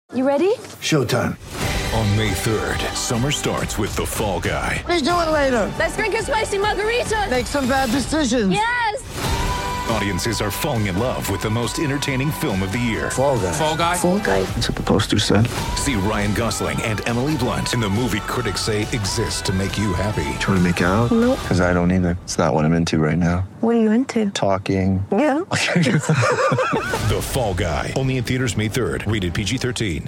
You ready? Showtime. On May 3rd, summer starts with The Fall Guy. Let's do it later. Let's drink a spicy margarita. Make some bad decisions. Yes! Audiences are falling in love with the most entertaining film of the year. Fall Guy. Fall Guy? Fall guy. That's what the poster said. See Ryan Gosling and Emily Blunt in the movie critics say exists to make you happy. Trying to make it out? Nope. Because I don't either. It's not what I'm into right now. What are you into? Talking. Yeah. The Fall Guy. Only in theaters May 3rd. Rated PG-13.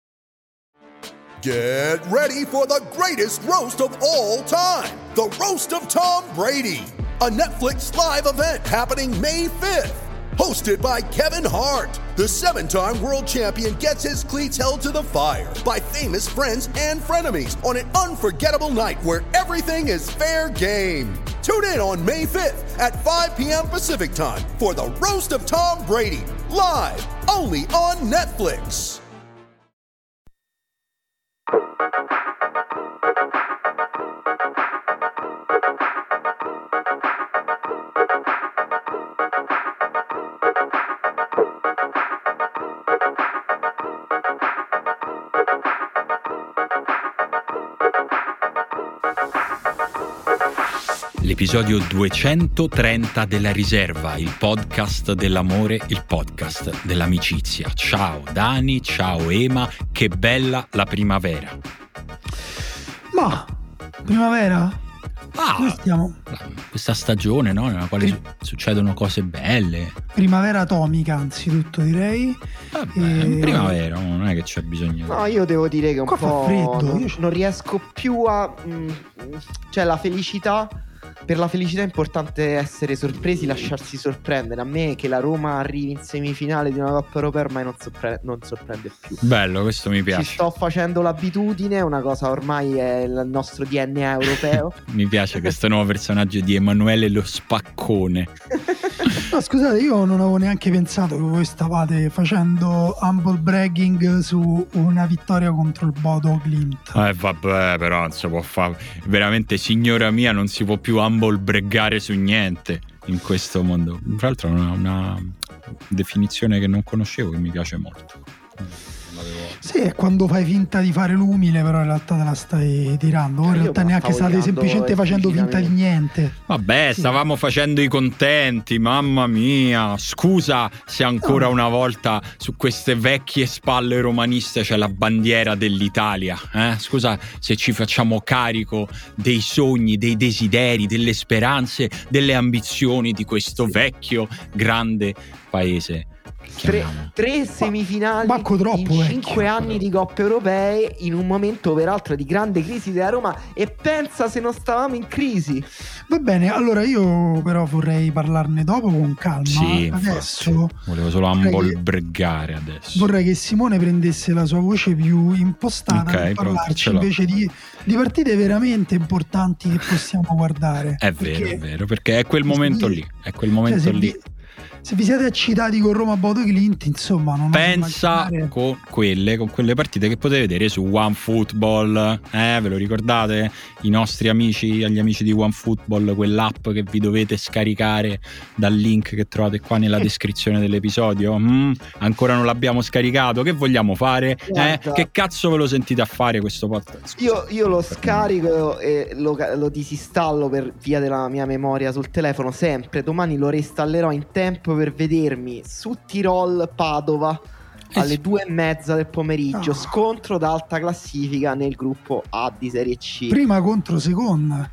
Get ready for the greatest roast of all time, the Roast of Tom Brady, a Netflix live event happening May 5th. Hosted by Kevin Hart, the 7-time world champion gets his cleats held to the fire by famous friends and frenemies on an unforgettable night where everything is fair game. Tune in on May 5th at 5 p.m. Pacific time for the Roast of Tom Brady, live only on Netflix. L'episodio 230 della Riserva, il podcast dell'amore, il podcast dell'amicizia. Ciao Dani, ciao Ema, che bella la primavera. Ma, primavera? Come stiamo? Questa stagione, no? Nella quale succedono cose belle. Primavera atomica, anzitutto direi. Vabbè, primavera, non è che c'è bisogno. No, io devo dire che un Qua po' fa freddo, non riesco più a... cioè la felicità... Per la felicità è importante essere sorpresi, lasciarsi sorprendere. A me che la Roma arrivi in semifinale di una Coppa Europea ormai non sorprende più. Bello, questo mi piace. Ci sto facendo l'abitudine, una cosa ormai è il nostro DNA europeo. Mi piace questo nuovo personaggio di Emanuele lo Spaccone. No, scusate, io non avevo neanche pensato che voi stavate facendo humble bragging su una vittoria contro il Bodo Glimt. Vabbè, però non si può fare. Veramente, signora mia, non si può più humble braggare su niente in questo mondo. Tra l'altro è una definizione che non conoscevo, che mi piace molto. Sì, è quando fai finta di fare l'umile, però in realtà te la stai tirando. Voi in realtà neanche state semplicemente facendo finta di niente. Vabbè, stavamo facendo i contenti, mamma mia. Scusa se ancora una volta su queste vecchie spalle romaniste c'è la bandiera dell'Italia. Scusa se ci facciamo carico dei sogni, dei desideri, delle speranze, delle ambizioni di questo vecchio, grande paese. Tre semifinali in 5 anni di Coppe Europee, in un momento peraltro di grande crisi della Roma, e pensa se non stavamo in crisi. Va bene, allora io però vorrei parlarne dopo con calma. Sì, adesso infatti. Volevo solo ambolbregare adesso. Vorrei che Simone prendesse la sua voce più impostata per parlarci invece di partite veramente importanti che possiamo guardare. È vero, perché è quel momento lì. È quel momento lì. Se vi siete eccitati con Roma Bodo Glimt, insomma, non pensa con quelle partite che potete vedere su OneFootball. Ve lo ricordate? I nostri amici, agli amici di OneFootball, quell'app che vi dovete scaricare dal link che trovate qua nella descrizione dell'episodio. Ancora non l'abbiamo scaricato? Che vogliamo fare? Che cazzo ve lo sentite a fare questo podcast? Io lo scarico e lo disinstallo per via della mia memoria sul telefono sempre. Domani lo reinstallerò in tempo per vedermi su Tirol Padova alle 2:30 del pomeriggio. Scontro d'alta classifica nel gruppo A di Serie C. Prima contro seconda.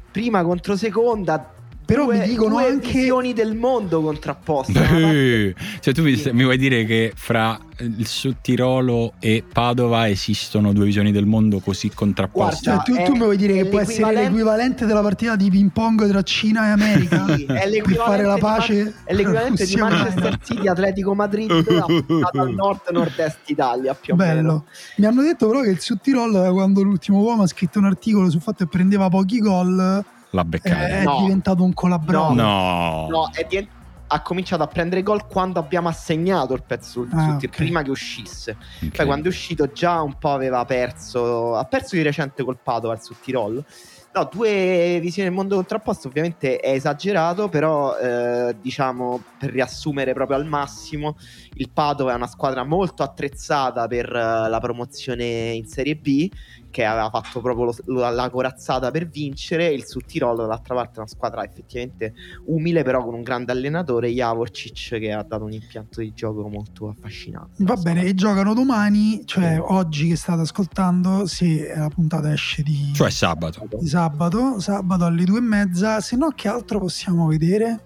Però mi dicono due anche visioni del mondo contrapposte. Cioè tu mi vuoi dire che fra il Sudtirolo e Padova esistono due visioni del mondo così contrapposte? Guarda, tu mi vuoi dire che può essere l'equivalente della partita di ping pong tra Cina e America? Sì, è per fare la pace. È l'equivalente di Manchester City, Atletico Madrid dal nord-est Italia, più o meno. Mi hanno detto però che il Sudtirolo, quando l'ultimo uomo ha scritto un articolo sul fatto che prendeva pochi gol, la beccata. È diventato un colabrodo. No, ha cominciato a prendere gol quando abbiamo assegnato il pezzo prima che uscisse. Poi quando è uscito già un po' ha perso di recente col Padova al Sudtirolo. No, 2 visioni del mondo contrapposto ovviamente è esagerato, però diciamo, per riassumere proprio al massimo, il Padova è una squadra molto attrezzata per la promozione in Serie B, che aveva fatto proprio la corazzata per vincere. Il Südtirol dall'altra parte è una squadra effettivamente umile, però con un grande allenatore, Javorcic, che ha dato un impianto di gioco molto affascinante. Va bene, e giocano domani, cioè oggi che state ascoltando, se la puntata esce di... Cioè sabato alle 2:30. Se no, che altro possiamo vedere?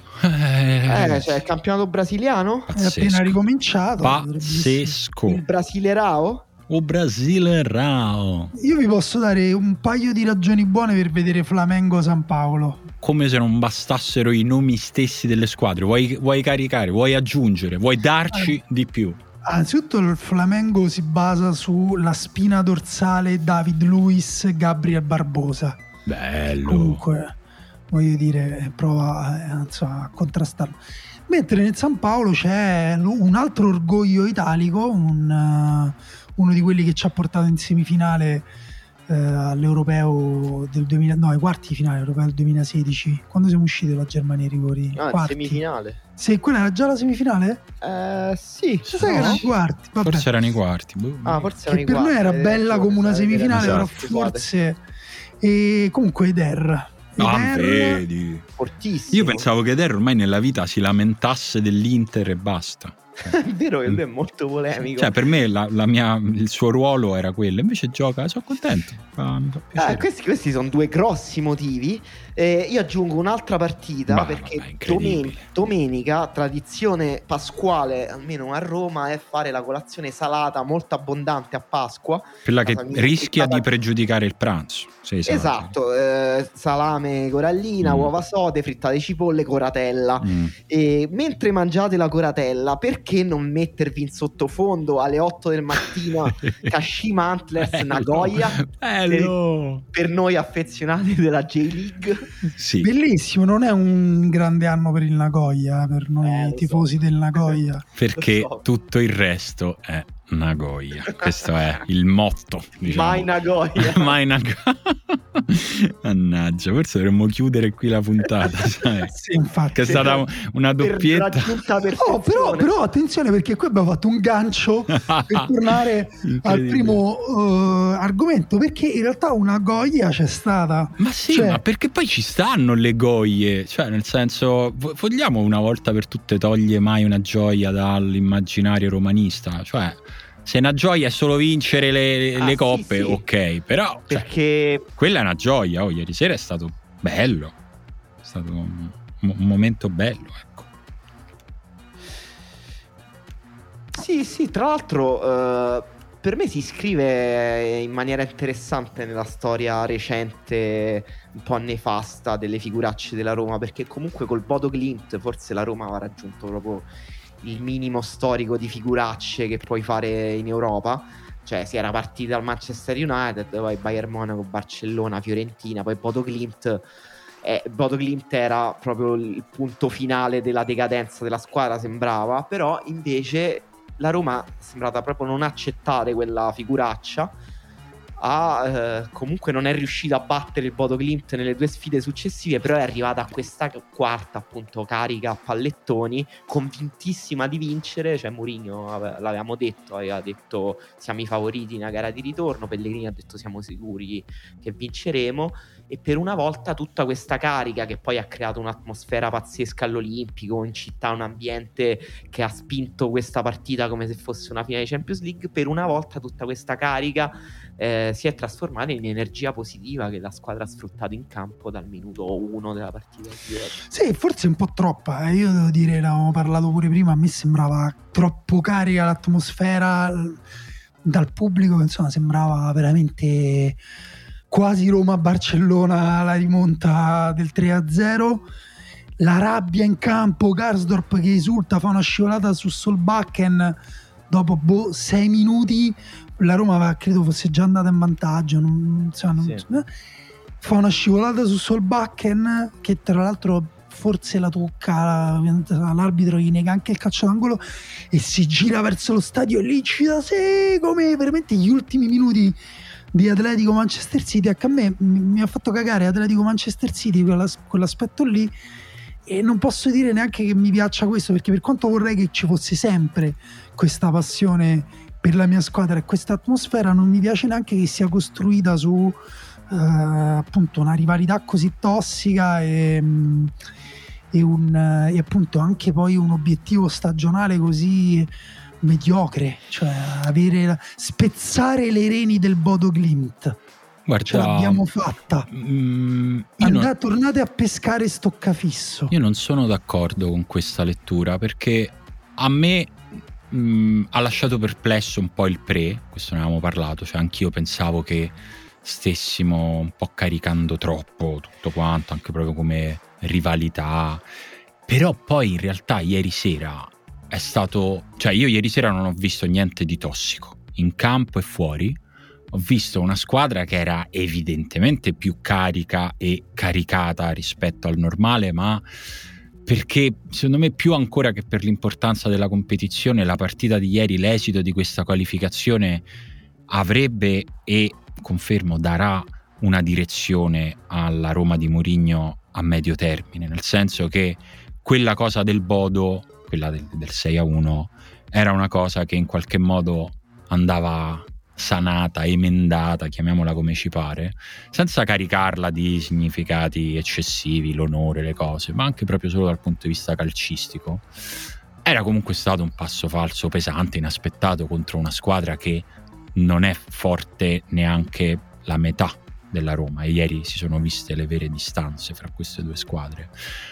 Cioè il campionato brasiliano Pazzesco. È appena ricominciato. Pazzesco. il Brasileirao. O Brasileirao. Io vi posso dare un paio di ragioni buone per vedere Flamengo San Paolo. Come se non bastassero i nomi stessi delle squadre. Vuoi caricare, vuoi aggiungere, vuoi darci di più? Anzitutto il Flamengo si basa sulla spina dorsale David Luiz, Gabriel Barbosa. Bello. Comunque, voglio dire, prova a contrastarlo. Mentre nel San Paolo c'è un altro orgoglio italico, uno di quelli che ci ha portato in semifinale all'Europeo del 2000, no, ai quarti di finale europeo del 2016, quando siamo usciti dalla Germania ai rigori. Semifinale. Se quella era già la semifinale? Sì. Sai che erano i quarti? Vabbè. Forse erano i quarti. Forse Che per noi era bella come una semifinale, però forse. E comunque Eder. Vedi. Fortissimo. Io pensavo che Eder ormai nella vita si lamentasse dell'Inter e basta. È vero che lui è molto polemico. Cioè, per me il suo ruolo era quello. Invece gioca, sono contento. Mi fa piacere. Questi sono 2 grossi motivi. Io aggiungo un'altra partita, perché domenica, tradizione pasquale, almeno a Roma, è fare la colazione salata molto abbondante a Pasqua. Quella che rischia di pregiudicare il pranzo. Esatto, salame corallina, uova sode, frittate cipolle, coratella. E mentre mangiate la coratella, perché non mettervi in sottofondo alle 8 del mattino Kashima Antlers Nagoya? Per noi affezionati della J-League. Sì. Bellissimo, non è un grande anno per il Nagoya, per noi tifosi del Nagoya. Perché tutto il resto è Nagoya. Questo è il motto, diciamo. Mai Nagoya. Mai Nagoya. Mannaggia, forse dovremmo chiudere qui la puntata, sai? Sì, infatti. Che è stata una doppietta. Però attenzione, perché qui abbiamo fatto un gancio per tornare al primo argomento, perché in realtà una goia c'è stata. Ma sì, ma perché poi ci stanno le goie, cioè nel senso, vogliamo una volta per tutte togliere mai una gioia dall'immaginario romanista? Cioè, se una gioia è solo vincere le coppe, sì. Ok, però perché quella è una gioia. Ieri sera è stato bello, è stato un momento bello, ecco. Sì, tra l'altro per me si iscrive in maniera interessante nella storia recente, un po' nefasta, delle figuracce della Roma, perché comunque col Bodo Glimt forse la Roma aveva raggiunto proprio il minimo storico di figuracce che puoi fare in Europa. Cioè si era partita dal Manchester United, poi Bayern Monaco, Barcellona, Fiorentina, poi Bodo Glimt era proprio il punto finale della decadenza della squadra, sembrava. Però invece la Roma è sembrata proprio non accettare quella figuraccia. Comunque non è riuscita a battere il Bodo Glimt nelle 2 sfide successive, però è arrivata a questa quarta appunto carica a pallettoni, convintissima di vincere. Cioè Mourinho aveva detto siamo i favoriti in una gara di ritorno, Pellegrini ha detto siamo sicuri che vinceremo, e per una volta tutta questa carica che poi ha creato un'atmosfera pazzesca all'Olimpico, in città, un ambiente che ha spinto questa partita come se fosse una finale di Champions League, per una volta tutta questa carica si è trasformata in energia positiva che la squadra ha sfruttato in campo dal minuto 1 della partita. Sì, forse un po' troppa. Io devo dire, l'avevamo parlato pure prima, a me sembrava troppo carica l'atmosfera dal pubblico, insomma sembrava veramente quasi Roma-Barcellona, la rimonta del 3-0. La rabbia in campo, Karsdorp che esulta, fa una scivolata su Solbakken dopo 6 minuti. La Roma credo fosse già andata in vantaggio, fa una scivolata su Solbakken che tra l'altro forse la tocca, l'arbitro gli nega anche il calcio d'angolo e si gira verso lo stadio e lì ci da sé come veramente gli ultimi minuti di Atletico Manchester City, che a me mi ha fatto cagare Atletico Manchester City, quell'aspetto lì, e non posso dire neanche che mi piaccia questo, perché per quanto vorrei che ci fosse sempre questa passione per la mia squadra e questa atmosfera, non mi piace neanche che sia costruita su appunto una rivalità così tossica e appunto anche poi un obiettivo stagionale così mediocre, cioè spezzare le reni del Bodo Glimt. Guarda, ce l'abbiamo fatta. Tornate a pescare stoccafisso. Io non sono d'accordo con questa lettura, perché a me ha lasciato perplesso un po' il questo ne avevamo parlato, cioè anch'io pensavo che stessimo un po' caricando troppo tutto quanto, anche proprio come rivalità, però poi in realtà ieri sera è stato, cioè io ieri sera non ho visto niente di tossico in campo e fuori. Ho visto una squadra che era evidentemente più carica e caricata rispetto al normale, ma perché secondo me più ancora che per l'importanza della competizione, la partita di ieri, l'esito di questa qualificazione avrebbe, e confermo darà, una direzione alla Roma di Mourinho a medio termine, nel senso che quella cosa del Bodo, quella del 6-1, era una cosa che in qualche modo andava sanata, emendata, chiamiamola come ci pare, senza caricarla di significati eccessivi, l'onore, le cose, ma anche proprio solo dal punto di vista calcistico. Era comunque stato un passo falso pesante, inaspettato, contro una squadra che non è forte neanche la metà della Roma, e ieri si sono viste le vere distanze fra queste due squadre.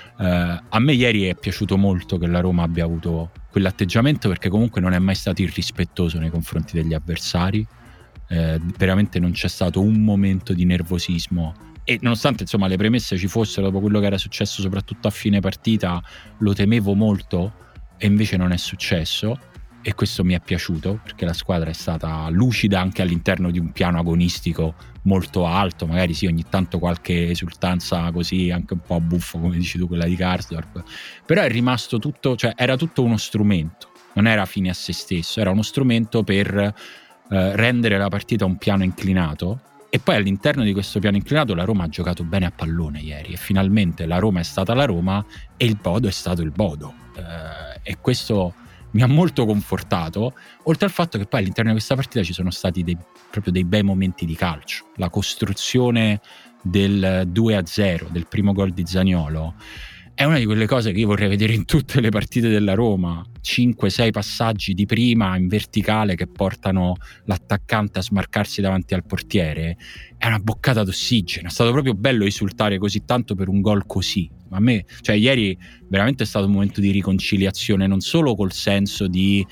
A me ieri è piaciuto molto che la Roma abbia avuto quell'atteggiamento, perché comunque non è mai stato irrispettoso nei confronti degli avversari, veramente non c'è stato un momento di nervosismo, e nonostante insomma le premesse ci fossero dopo quello che era successo soprattutto a fine partita, lo temevo molto e invece non è successo, e questo mi è piaciuto, perché la squadra è stata lucida anche all'interno di un piano agonistico molto alto. Magari sì, ogni tanto qualche esultanza così anche un po' buffo, come dici tu, quella di Karsdorp, però è rimasto tutto, cioè era tutto uno strumento, non era fine a se stesso, era uno strumento per rendere la partita un piano inclinato. E poi all'interno di questo piano inclinato la Roma ha giocato bene a pallone ieri, e finalmente la Roma è stata la Roma e il Bodo è stato il Bodo, e questo mi ha molto confortato, oltre al fatto che poi all'interno di questa partita ci sono stati proprio dei bei momenti di calcio. La costruzione del 2-0, del primo gol di Zaniolo, è una di quelle cose che io vorrei vedere in tutte le partite della Roma. 5-6 passaggi di prima in verticale che portano l'attaccante a smarcarsi davanti al portiere. È una boccata d'ossigeno. È stato proprio bello esultare così tanto per un gol così. A me, cioè ieri veramente è stato un momento di riconciliazione, non solo col senso di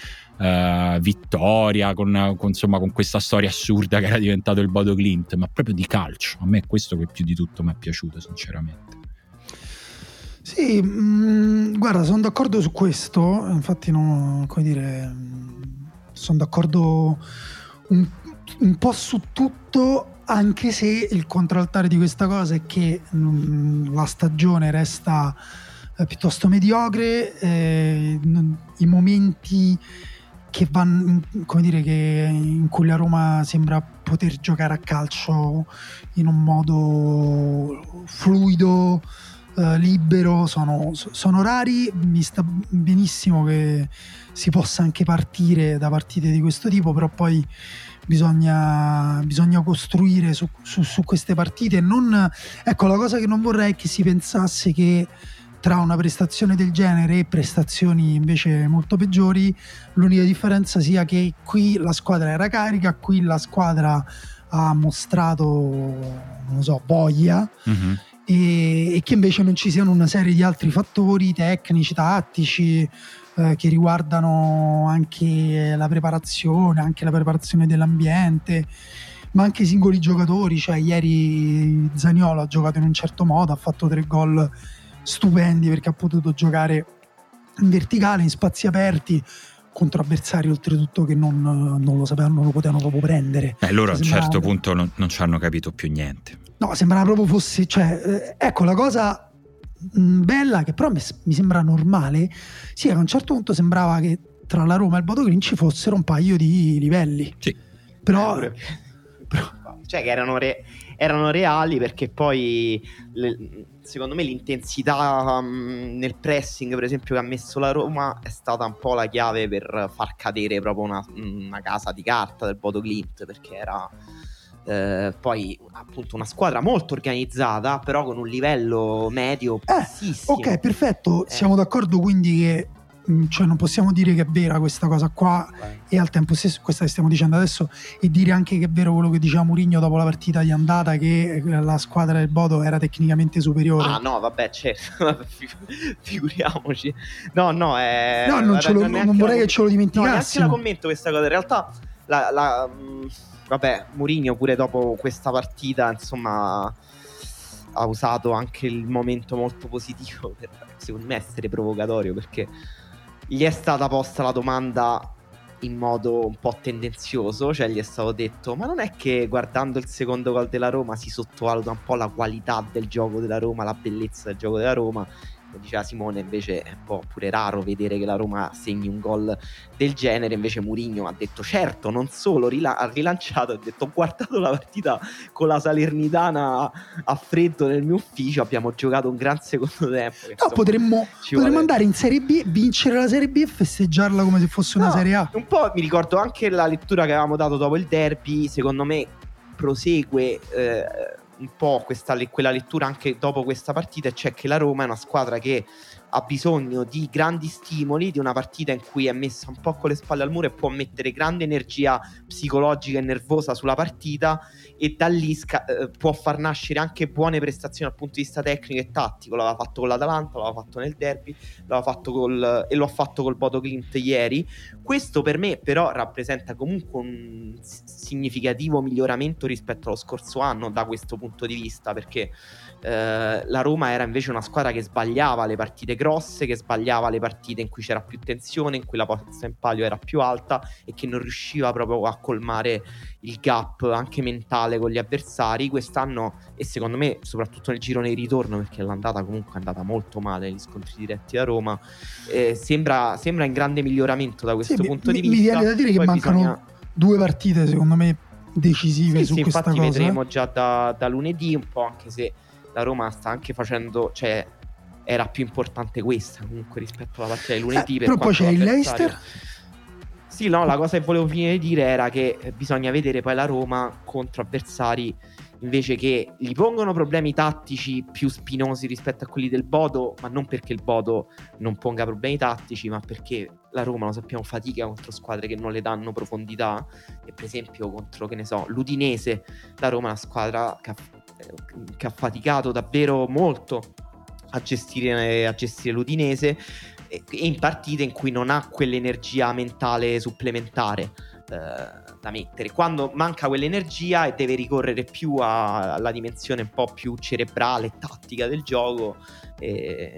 vittoria, con questa storia assurda che era diventato il Bodo Glimt, ma proprio di calcio. A me è questo che più di tutto mi è piaciuto, sinceramente. Sì, guarda, sono d'accordo su questo, infatti sono d'accordo un po' su tutto, anche se il contraltare di questa cosa è che la stagione resta piuttosto mediocre, i momenti che vanno, in cui la Roma sembra poter giocare a calcio in un modo fluido, libero, sono rari. Mi sta benissimo che si possa anche partire da partite di questo tipo, però poi bisogna costruire su queste partite. Ecco, la cosa che non vorrei è che si pensasse che tra una prestazione del genere e prestazioni invece molto peggiori l'unica differenza sia che qui la squadra era carica, qui la squadra ha mostrato, voglia, e che invece non ci siano una serie di altri fattori tecnici, tattici, che riguardano anche la preparazione dell'ambiente, ma anche i singoli giocatori. Cioè ieri Zaniolo ha giocato in un certo modo, ha fatto 3 gol stupendi perché ha potuto giocare in verticale, in spazi aperti, contro avversari oltretutto che non lo sapevano, non lo potevano proprio prendere. Loro a un certo punto non ci hanno capito più niente. No, sembrava proprio fosse, ecco, la cosa bella, che però mi sembra normale, sì, che a un certo punto sembrava che tra la Roma e il Bodo Glimt ci fossero un paio di livelli. Sì. Però cioè che erano reali, perché poi secondo me l'intensità nel pressing, per esempio, che ha messo la Roma è stata un po' la chiave per far cadere proprio una casa di carta del Bodo Glimt, perché era poi appunto una squadra molto organizzata, però con un livello medio bassissimo. Ok, perfetto, siamo d'accordo quindi che cioè non possiamo dire che è vera questa cosa qua e al tempo stesso questa che stiamo dicendo adesso, e dire anche che è vero quello che diceva Mourinho dopo la partita di andata, che la squadra del Bodo era tecnicamente superiore. Ah no, vabbè, certo. Figuriamoci. No, non vorrei che ce lo dimenticassimo. No, neanche la commento questa cosa. In realtà vabbè, Mourinho pure dopo questa partita, insomma, ha usato anche il momento molto positivo per, secondo me, essere provocatorio, perché gli è stata posta la domanda in modo un po' tendenzioso, cioè gli è stato detto: ma non è che guardando il secondo gol della Roma si sottovaluta un po' la qualità del gioco della Roma, la bellezza del gioco della Roma? Diceva Simone, invece è un po' pure raro vedere che la Roma segni un gol del genere. Invece Mourinho ha detto: certo, non solo, ha rilanciato, ha detto: ho guardato la partita con la Salernitana a freddo nel mio ufficio, abbiamo giocato un gran secondo tempo. No, potremmo andare in Serie B, vincere la Serie B e festeggiarla come se fosse una Serie A. Un po' mi ricordo anche la lettura che avevamo dato dopo il derby, secondo me prosegue un po' quella lettura anche dopo questa partita, cioè che la Roma è una squadra che ha bisogno di grandi stimoli, di una partita in cui è messa un po' con le spalle al muro e può mettere grande energia psicologica e nervosa sulla partita, e da lì può far nascere anche buone prestazioni dal punto di vista tecnico e tattico. L'aveva fatto con l'Atalanta, l'aveva fatto nel derby, l'aveva fatto e lo ha fatto col Bodo Glimt ieri. Questo per me però rappresenta comunque un significativo miglioramento rispetto allo scorso anno da questo punto di vista, perché la Roma era invece una squadra che sbagliava le partite grosse, che sbagliava le partite in cui c'era più tensione, in cui la posta in palio era più alta, e che non riusciva proprio a colmare il gap anche mentale con gli avversari. Quest'anno, e secondo me soprattutto nel girone di ritorno, perché l'andata comunque è andata molto male negli scontri diretti da Roma, sembra in grande miglioramento da questo punto di vista. Mi viene da dire che mancano 2 partite secondo me decisive su questa infatti cosa. Vedremo già da lunedì un po', anche se la Roma sta anche facendo, cioè era più importante questa comunque rispetto alla partita di lunedì. Però poi c'è il Leicester. Sì, no, la cosa che volevo finire di dire era che bisogna vedere poi la Roma contro avversari invece che gli pongono problemi tattici più spinosi rispetto a quelli del Bodo, ma non perché il Bodo non ponga problemi tattici, ma perché la Roma, lo sappiamo, fatica contro squadre che non le danno profondità. E per esempio contro, che ne so, l'Udinese, la Roma è una squadra che ha faticato davvero molto a gestire l'Udinese, e in partite in cui non ha quell'energia mentale supplementare da mettere. Quando manca quell'energia e deve ricorrere più alla dimensione un po' più cerebrale e tattica del gioco, è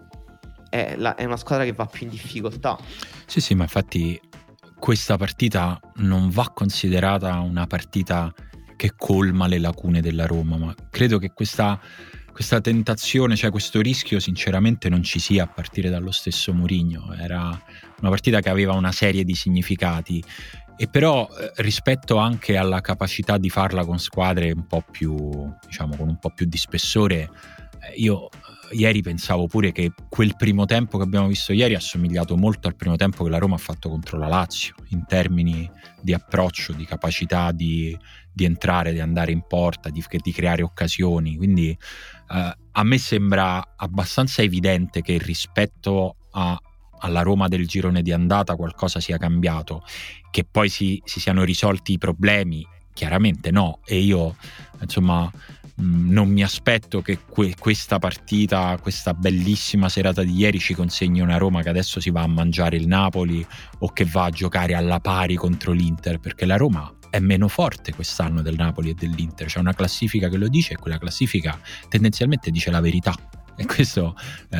una squadra che va più in difficoltà. Sì, ma infatti questa partita non va considerata una partita che colma le lacune della Roma, ma credo che questa tentazione, cioè questo rischio, sinceramente non ci sia a partire dallo stesso Mourinho. Era una partita che aveva una serie di significati, e però rispetto anche alla capacità di farla con squadre un po' più, diciamo, con un po' più di spessore, io ieri pensavo pure che quel primo tempo che abbiamo visto ieri è assomigliato molto al primo tempo che la Roma ha fatto contro la Lazio, in termini di approccio, di capacità di entrare, di andare in porta, di creare occasioni. Quindi a me sembra abbastanza evidente che rispetto alla Roma del girone di andata qualcosa sia cambiato. Che poi si siano risolti i problemi, chiaramente no, e io insomma non mi aspetto che questa partita, questa bellissima serata di ieri, ci consegni una Roma che adesso si va a mangiare il Napoli o che va a giocare alla pari contro l'Inter, perché la Roma è meno forte quest'anno del Napoli e dell'Inter. C'è una classifica che lo dice, e quella classifica tendenzialmente dice la verità, e questo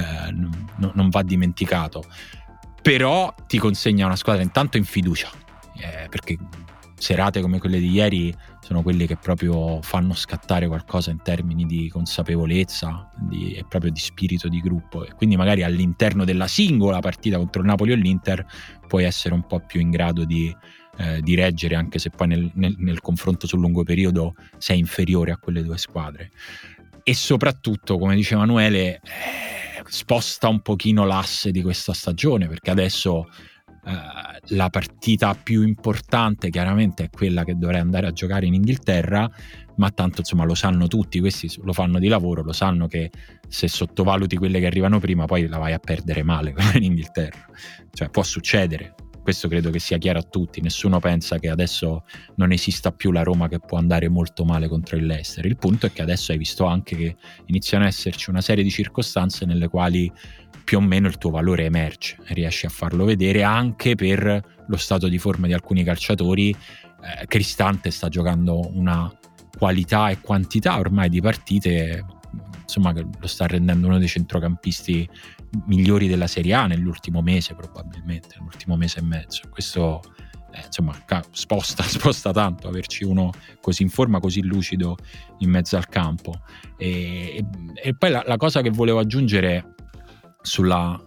non va dimenticato. Però ti consegna una squadra intanto in fiducia, perché serate come quelle di ieri sono quelle che proprio fanno scattare qualcosa in termini di consapevolezza e proprio di spirito di gruppo, e quindi magari all'interno della singola partita contro il Napoli o l'Inter puoi essere un po' più in grado di di reggere, anche se poi nel confronto sul lungo periodo sei inferiore a quelle due squadre. E soprattutto, come dice Emanuele, sposta un pochino l'asse di questa stagione, perché adesso la partita più importante chiaramente è quella che dovrei andare a giocare in Inghilterra, ma tanto insomma lo sanno tutti, questi lo fanno di lavoro, lo sanno che se sottovaluti quelle che arrivano prima poi la vai a perdere male come in Inghilterra, cioè può succedere. Questo credo che sia chiaro a tutti, nessuno pensa che adesso non esista più la Roma che può andare molto male contro il Leicester. Il punto è che adesso hai visto anche che iniziano a esserci una serie di circostanze nelle quali più o meno il tuo valore emerge, riesci a farlo vedere anche per lo stato di forma di alcuni calciatori. Cristante sta giocando una qualità e quantità ormai di partite, insomma, che lo sta rendendo uno dei centrocampisti migliori della Serie A nell'ultimo mese, probabilmente nell'ultimo mese e mezzo. Questo insomma sposta tanto averci uno così in forma, così lucido in mezzo al campo. E poi la cosa che volevo aggiungere sulla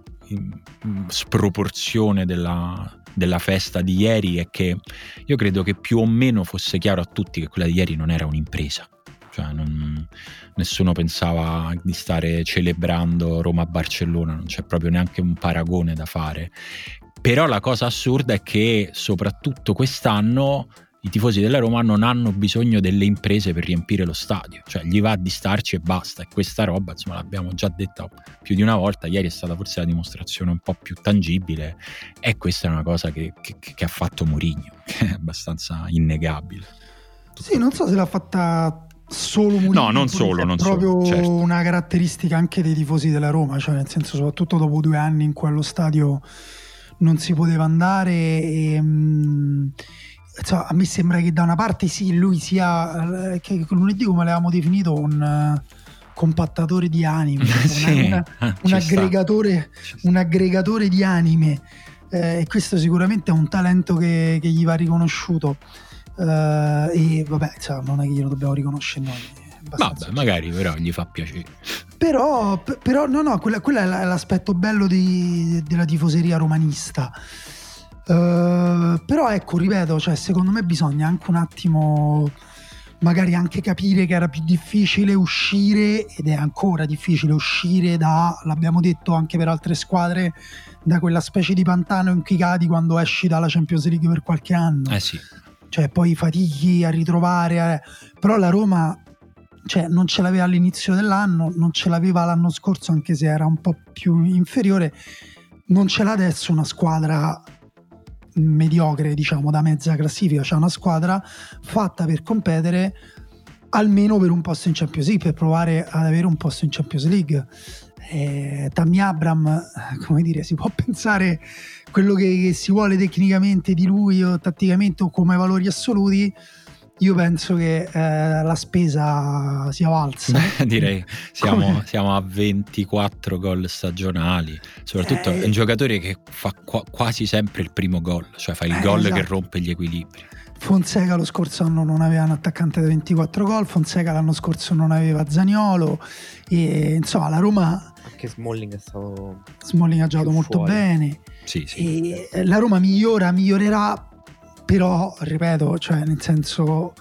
sproporzione della festa di ieri è che io credo che più o meno fosse chiaro a tutti che quella di ieri non era un'impresa, cioè nessuno pensava di stare celebrando Roma-Barcellona, non c'è proprio neanche un paragone da fare. Però la cosa assurda è che soprattutto quest'anno i tifosi della Roma non hanno bisogno delle imprese per riempire lo stadio, cioè gli va di starci e basta, e questa roba insomma l'abbiamo già detta più di una volta, ieri è stata forse la dimostrazione un po' più tangibile, e questa è una cosa che ha fatto Mourinho, che è abbastanza innegabile. Sì, non so se l'ha fatta solo Mourinho, no, non solo, proprio certo. Una caratteristica anche dei tifosi della Roma, cioè nel senso, soprattutto dopo 2 anni in cui allo stadio non si poteva andare, e insomma, a me sembra che da una parte sì, lui sia, che lunedì come l'avevamo definito, un compattatore di anime, sì, un aggregatore di anime, e questo sicuramente è un talento che gli va riconosciuto, e vabbè, insomma, non è che glielo dobbiamo riconoscere noi, vabbè, magari però gli fa piacere, però no, quella è l'aspetto bello della tifoseria romanista. Però ecco, ripeto, cioè, secondo me bisogna anche un attimo magari anche capire che era più difficile uscire, ed è ancora difficile uscire l'abbiamo detto anche per altre squadre, da quella specie di pantano in cui cadi quando esci dalla Champions League per qualche anno. Sì. Cioè poi fatichi a ritrovare, però la Roma, cioè, non ce l'aveva all'inizio dell'anno, non ce l'aveva l'anno scorso, anche se era un po' più inferiore, non ce l'ha adesso una squadra mediocre, diciamo, da mezza classifica. C'è una squadra fatta per competere almeno per un posto in Champions League, per provare ad avere un posto in Champions League. Tammy Abraham, come dire, si può pensare quello che si vuole tecnicamente di lui o tatticamente o come valori assoluti. Io penso che la spesa sia valsa. Direi siamo a 24 gol stagionali, soprattutto è un giocatore che fa quasi sempre il primo gol, cioè fa il gol, esatto, che rompe gli equilibri. Fonseca lo scorso anno non aveva un attaccante da 24 gol, Fonseca l'anno scorso non aveva Zaniolo, e insomma la Roma, anche Smalling ha giocato molto fuori. Bene, sì. E la Roma migliorerà. Però, ripeto, cioè nel senso,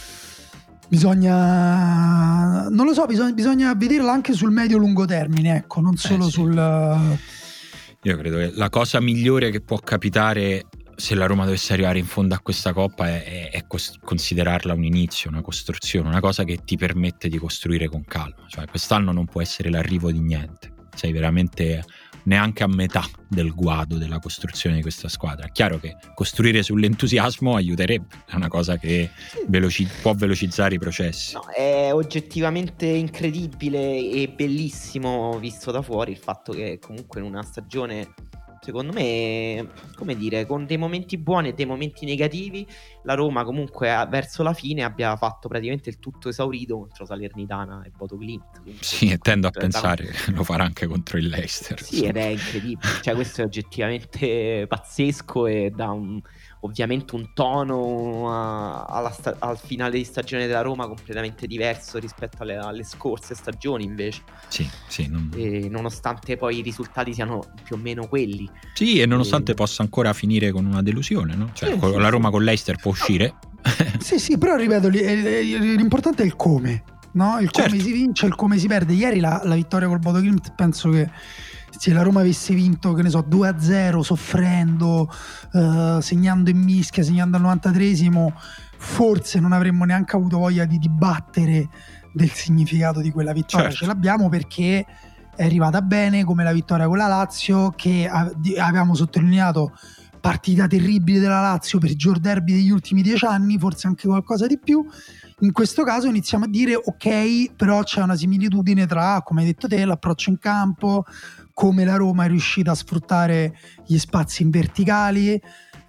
bisogna vederla anche sul medio-lungo termine, ecco, non solo sì. sul... Io credo che la cosa migliore che può capitare se la Roma dovesse arrivare in fondo a questa Coppa è considerarla un inizio, una costruzione, una cosa che ti permette di costruire con calma. Cioè quest'anno non può essere l'arrivo di niente, sei veramente neanche a metà del guado della costruzione di questa squadra. È chiaro che costruire sull'entusiasmo aiuterebbe, è una cosa che può velocizzare i processi. No, è oggettivamente incredibile e bellissimo visto da fuori il fatto che comunque in una stagione, secondo me, come dire, con dei momenti buoni e dei momenti negativi, la Roma comunque verso la fine abbia fatto praticamente il tutto esaurito contro Salernitana e Bodo Glimt. Sì, e tendo a pensare che lo farà anche contro il Leicester. Sì, ed è incredibile, cioè questo è oggettivamente pazzesco e dà ovviamente un tono al finale di stagione della Roma completamente diverso rispetto alle scorse stagioni invece. Sì, e nonostante poi i risultati siano più o meno quelli. Sì, e nonostante possa ancora finire con una delusione, no? Cioè la Roma con l'Leicester può uscire. Sì, però ripeto, l'importante è il come, no? Il come si vince, il come si perde. Ieri la vittoria col Bodo Glimt, penso che se la Roma avesse vinto, che ne so, 2-0 soffrendo, segnando in mischia, segnando al 93esimo, forse non avremmo neanche avuto voglia di dibattere del significato di quella vittoria. Ce l'abbiamo perché è arrivata bene, come la vittoria con la Lazio, che avevamo sottolineato partita terribile della Lazio, peggior derby degli ultimi 10 anni, forse anche qualcosa di più. In questo caso iniziamo a dire ok, però c'è una similitudine tra, come hai detto te, l'approccio in campo, come la Roma è riuscita a sfruttare gli spazi in verticali,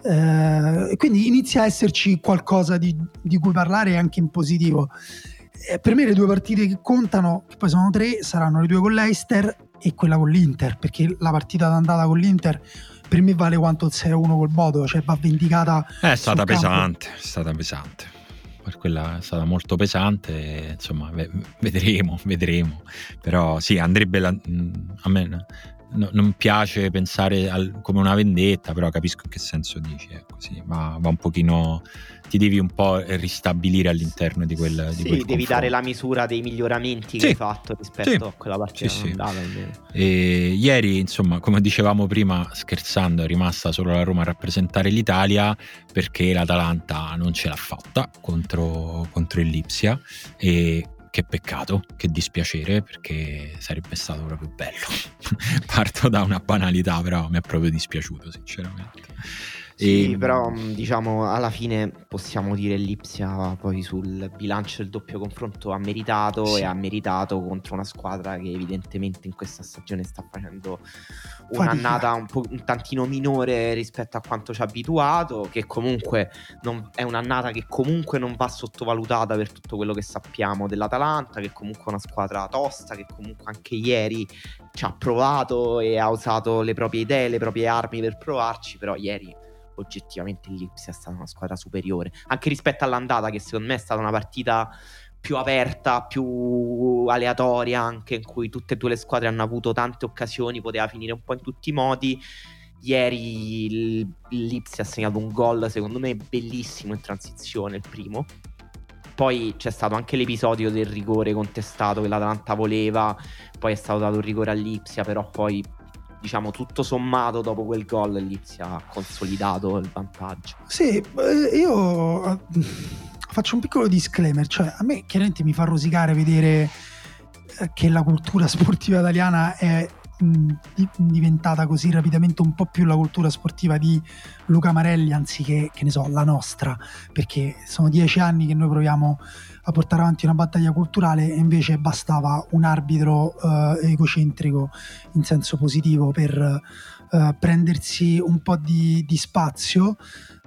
quindi inizia a esserci qualcosa di cui parlare anche in positivo. Per me le due partite che contano, che poi sono 3, saranno le 2 con l'Leicester e quella con l'Inter, perché la partita d'andata con l'Inter per me vale quanto il 6-1 col Bodo, cioè va vendicata. È stata pesante, per quella è stata molto pesante, insomma vedremo, però sì, andrebbe a me non piace pensare come una vendetta, però capisco in che senso dici, così, va un pochino, ti devi un po' ristabilire all'interno di quel devi confronto. Dare la misura dei miglioramenti che hai fatto rispetto a quella partita. E ieri, insomma, come dicevamo prima scherzando, è rimasta solo la Roma a rappresentare l'Italia, perché l'Atalanta non ce l'ha fatta contro il Lipsia, e che peccato, che dispiacere, perché sarebbe stato proprio bello. Parto da una banalità, però mi è proprio dispiaciuto sinceramente. Sì, però diciamo alla fine possiamo dire Lipsia poi sul bilancio del doppio confronto ha meritato, e ha meritato contro una squadra che evidentemente in questa stagione sta facendo un'annata un tantino minore rispetto a quanto ci ha abituato, che comunque è un'annata che comunque non va sottovalutata per tutto quello che sappiamo dell'Atalanta, che comunque è una squadra tosta, che comunque anche ieri ci ha provato e ha usato le proprie idee, le proprie armi per provarci, però ieri oggettivamente il Lipsia è stata una squadra superiore anche rispetto all'andata, che secondo me è stata una partita più aperta, più aleatoria, anche in cui tutte e due le squadre hanno avuto tante occasioni, poteva finire un po' in tutti i modi. Ieri il Lipsia ha segnato un gol secondo me bellissimo in transizione, il primo. Poi c'è stato anche l'episodio del rigore contestato che l'Atalanta voleva, poi è stato dato un rigore al Lipsia, però poi diciamo tutto sommato dopo quel gol l'Lipsia ha consolidato il vantaggio. Sì, io faccio un piccolo disclaimer, cioè a me chiaramente mi fa rosicare vedere che la cultura sportiva italiana è diventata così rapidamente un po' più la cultura sportiva di Luca Marelli anziché, che ne so, la nostra, perché sono 10 anni che noi proviamo a portare avanti una battaglia culturale e invece bastava un arbitro egocentrico in senso positivo per prendersi un po' di spazio,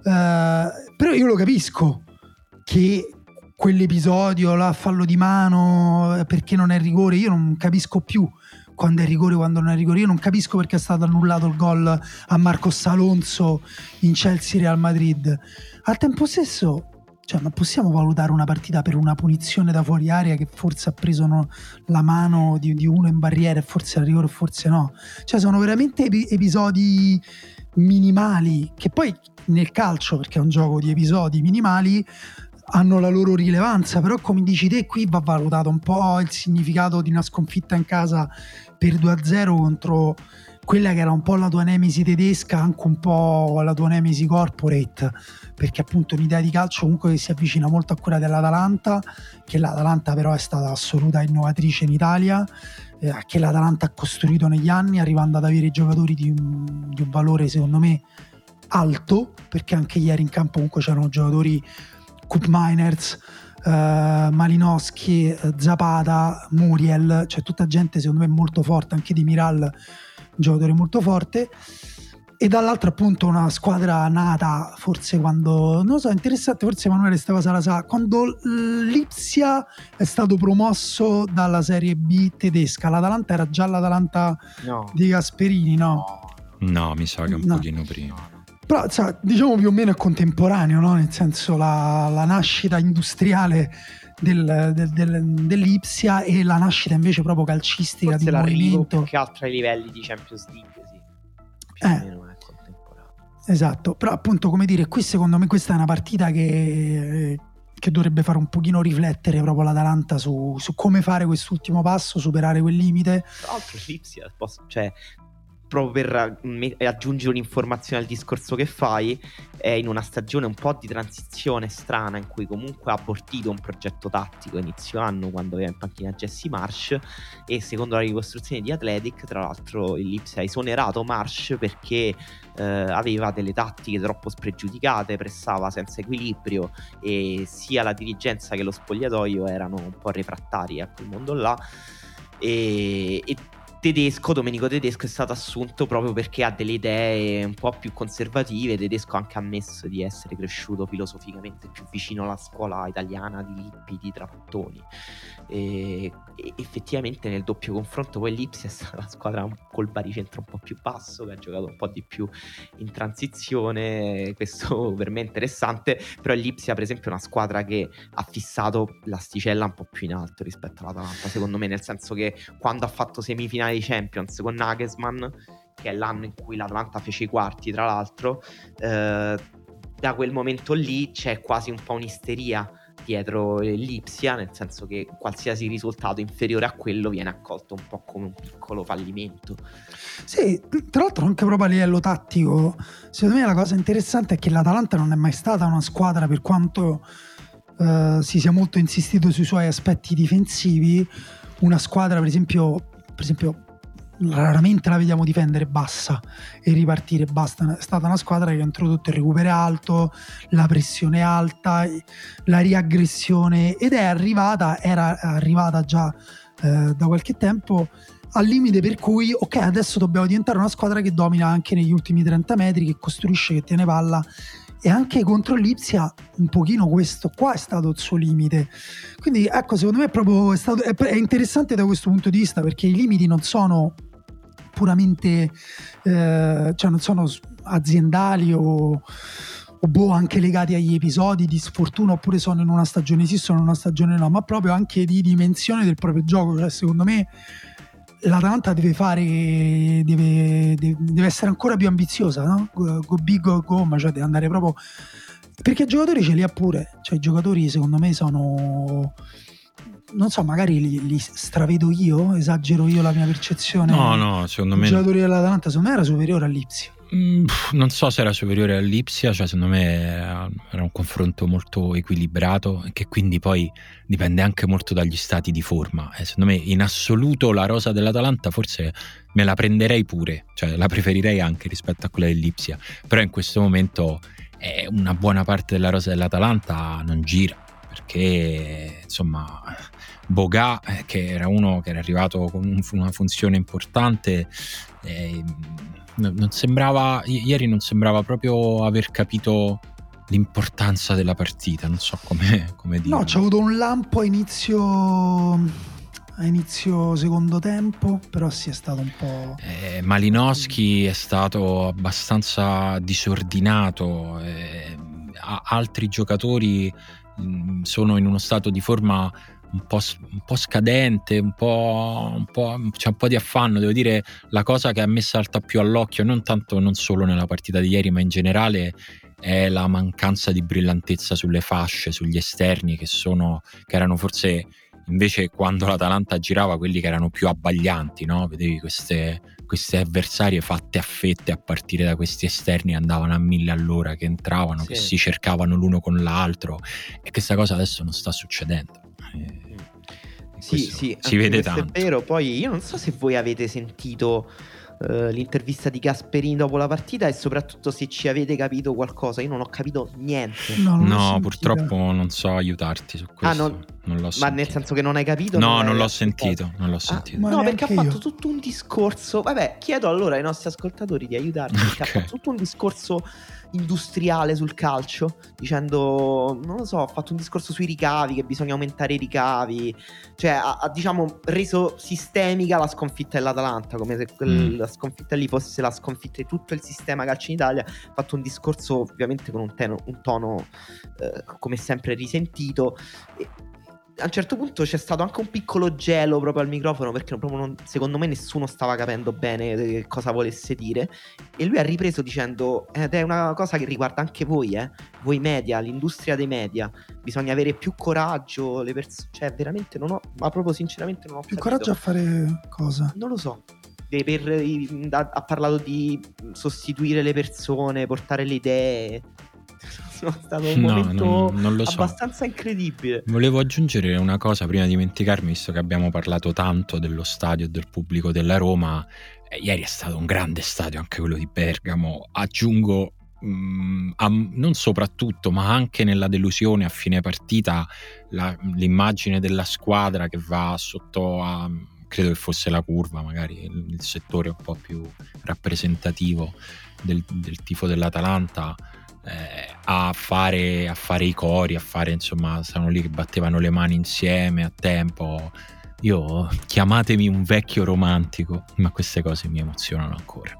però io lo capisco che quell'episodio, la fallo di mano, perché non è rigore, io non capisco più quando è rigore, quando non è rigore. Io non capisco perché è stato annullato il gol a Marcos Alonso in Chelsea Real Madrid. Al tempo stesso, cioè, non possiamo valutare una partita per una punizione da fuori area che forse ha preso la mano di uno in barriera e forse era rigore, forse no. Cioè sono veramente episodi minimali, che poi nel calcio, perché è un gioco di episodi minimali, hanno la loro rilevanza, però come dici te qui va valutato un po' il significato di una sconfitta in casa per 2-0 contro quella che era un po' la tua nemesi tedesca, anche un po' la tua nemesi corporate, perché appunto un'idea di calcio comunque che si avvicina molto a quella dell'Atalanta, che l'Atalanta però è stata assoluta innovatrice in Italia, che l'Atalanta ha costruito negli anni, arrivando ad avere giocatori di un valore secondo me alto, perché anche ieri in campo comunque c'erano giocatori Koop Meiners, Malinowski, Zapata, Muriel, cioè tutta gente secondo me molto forte, anche Di Miral, un giocatore molto forte, e dall'altro appunto una squadra nata forse quando, non so, interessante, forse Emanuele sta cosa la sa, quando l'Ipsia è stato promosso dalla Serie B tedesca. L'Atalanta era già l'Atalanta di Gasperini, no? No, mi sa che un pochino prima. Però diciamo più o meno è contemporaneo, no? Nel senso la nascita industriale dell'Ipsia e la nascita invece proprio calcistica forse di un movimento più che altro ai livelli di Champions League, sì. Più o meno è contemporaneo. Esatto, però appunto, come dire, qui secondo me questa è una partita che dovrebbe fare un pochino riflettere proprio l'Atalanta su come fare quest'ultimo passo, superare quel limite. Tra l'altro l'Ipsia, cioè, proprio per aggiungere un'informazione al discorso che fai, è in una stagione un po' di transizione strana, in cui comunque ha abortito un progetto tattico a inizio anno quando aveva in panchina Jesse Marsch, e secondo la ricostruzione di Athletic, tra l'altro, il Lipsia ha esonerato Marsch perché aveva delle tattiche troppo spregiudicate, pressava senza equilibrio, e sia la dirigenza che lo spogliatoio erano un po' refrattari a quel mondo là. E Domenico Tedesco è stato assunto proprio perché ha delle idee un po' più conservative. Tedesco ha anche ammesso di essere cresciuto filosoficamente più vicino alla scuola italiana di Lippi, di Trapattoni, e effettivamente nel doppio confronto poi l'Ipsia è stata la squadra col baricentro un po' più basso, che ha giocato un po' di più in transizione. Questo per me è interessante, però l'Ipsia per esempio è una squadra che ha fissato l'asticella un po' più in alto rispetto all'Atalanta, secondo me, nel senso che quando ha fatto semifinali di Champions con Nagelsmann, che è l'anno in cui l'Atalanta fece i quarti tra l'altro, da quel momento lì c'è quasi un po' un'isteria dietro l'Ipsia, nel senso che qualsiasi risultato inferiore a quello viene accolto un po' come un piccolo fallimento. Sì, tra l'altro anche proprio a livello tattico, secondo me la cosa interessante è che l'Atalanta non è mai stata una squadra, per quanto si sia molto insistito sui suoi aspetti difensivi, una squadra per esempio raramente la vediamo difendere bassa e ripartire basta. È stata una squadra che ha introdotto il recupero alto, la pressione alta, la riaggressione, ed era arrivata già da qualche tempo al limite per cui ok, adesso dobbiamo diventare una squadra che domina anche negli ultimi 30 metri, che costruisce, che tiene palla. E anche contro l'Ipsia un pochino questo qua è stato il suo limite. Quindi ecco, secondo me è interessante da questo punto di vista, perché i limiti non sono puramente cioè non sono aziendali o anche legati agli episodi di sfortuna, oppure sono in una stagione sì, sono in una stagione no, ma proprio anche di dimensione del proprio gioco. Cioè, secondo me l'Atalanta deve essere ancora più ambiziosa, no? Go big or go home, cioè deve andare proprio, perché i giocatori ce li ha pure, cioè i giocatori secondo me sono, non so, magari li stravedo io, esagero io la mia percezione. No, secondo me i giocatori dell'Atalanta secondo me era superiore all'Ipsia. Non so se era superiore all'Ipsia, cioè secondo me era un confronto molto equilibrato, che quindi poi dipende anche molto dagli stati di forma. Secondo me in assoluto la rosa dell'Atalanta forse me la prenderei pure, cioè la preferirei anche rispetto a quella dell'Ipsia, però in questo momento una buona parte della rosa dell'Atalanta non gira, perché insomma Boga, che era uno che era arrivato con una funzione importante, non sembrava, ieri non sembrava proprio aver capito l'importanza della partita, non so come dire. No, c'è avuto un lampo a inizio secondo tempo, però sì, è stato un po'. Malinowski è stato abbastanza disordinato, altri giocatori sono in uno stato di forma un po' scadente, c'è un po' di affanno. Devo dire, la cosa che a me salta più all'occhio, non solo nella partita di ieri, ma in generale, è la mancanza di brillantezza sulle fasce, sugli esterni, che erano forse invece, quando l'Atalanta girava, quelli che erano più abbaglianti, no? Vedevi queste avversarie fatte a fette a partire da questi esterni, andavano a 1000 all'ora, che entravano, sì, che si cercavano l'uno con l'altro, e questa cosa adesso non sta succedendo. Sì, si vede tanto. È vero. Poi io non so se voi avete sentito l'intervista di Gasperini dopo la partita, e soprattutto se ci avete capito qualcosa. Io non ho capito niente. No, purtroppo non so aiutarti su questo. Ma nel senso che non hai capito? No, non l'ho sentito. Non l'ho sentito. No, perché ha fatto tutto un discorso. Vabbè, chiedo allora ai nostri ascoltatori di aiutarmi. Perché ha fatto tutto un discorso industriale sul calcio, dicendo, non lo so, ha fatto un discorso sui ricavi, che bisogna aumentare i ricavi. Cioè ha diciamo reso sistemica la sconfitta dell'Atalanta, come se la sconfitta lì fosse la sconfitta di tutto il sistema calcio in Italia. Ha fatto un discorso ovviamente con un tono come sempre risentito. E a un certo punto c'è stato anche un piccolo gelo proprio al microfono, perché proprio secondo me nessuno stava capendo bene cosa volesse dire, e lui ha ripreso dicendo ed è una cosa che riguarda anche voi voi media, l'industria dei media, bisogna avere più coraggio, le persone, cioè veramente non ho, ma proprio sinceramente non ho più capito. coraggio a fare cosa? Non lo so. Ha parlato di sostituire le persone, portare le idee. È stato un momento non lo so. abbastanza incredibile. Volevo aggiungere una cosa prima di dimenticarmi, visto che abbiamo parlato tanto dello stadio e del pubblico della Roma. Ieri è stato un grande stadio anche quello di Bergamo. Aggiungo non soprattutto, ma anche nella delusione a fine partita, l'immagine della squadra che va sotto a, credo che fosse la curva, magari il settore un po' più rappresentativo del tifo dell'Atalanta, a fare i cori, insomma, stavano lì che battevano le mani insieme a tempo. Io, chiamatemi un vecchio romantico, ma queste cose mi emozionano ancora.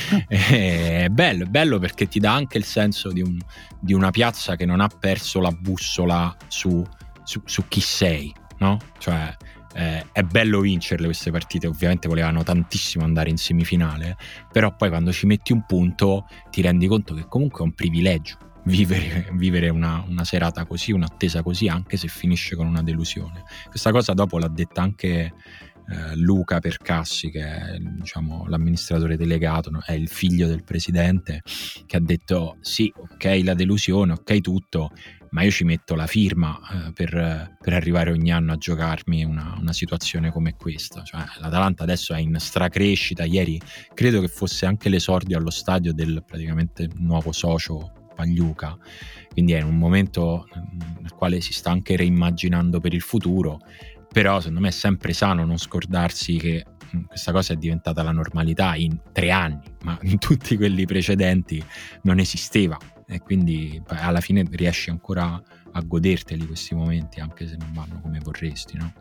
È bello perché ti dà anche il senso di una piazza che non ha perso la bussola su chi sei, no? Cioè è bello vincerle queste partite, ovviamente volevano tantissimo andare in semifinale, però poi quando ci metti un punto ti rendi conto che comunque è un privilegio vivere una serata così, un'attesa così, anche se finisce con una delusione. Questa cosa dopo l'ha detta anche Luca Percassi, che è, diciamo, l'amministratore delegato, no? È il figlio del presidente, che ha detto sì, ok la delusione, ok tutto, ma io ci metto la firma per arrivare ogni anno a giocarmi una situazione come questa. Cioè, l'Atalanta adesso è in stracrescita. Ieri credo che fosse anche l'esordio allo stadio del praticamente nuovo socio Pagliuca, quindi è in un momento nel quale si sta anche reimmaginando per il futuro. Però secondo me è sempre sano non scordarsi che questa cosa è diventata la normalità in 3 anni, ma in tutti quelli precedenti non esisteva, e quindi alla fine riesci ancora a goderteli questi momenti, anche se non vanno come vorresti, no?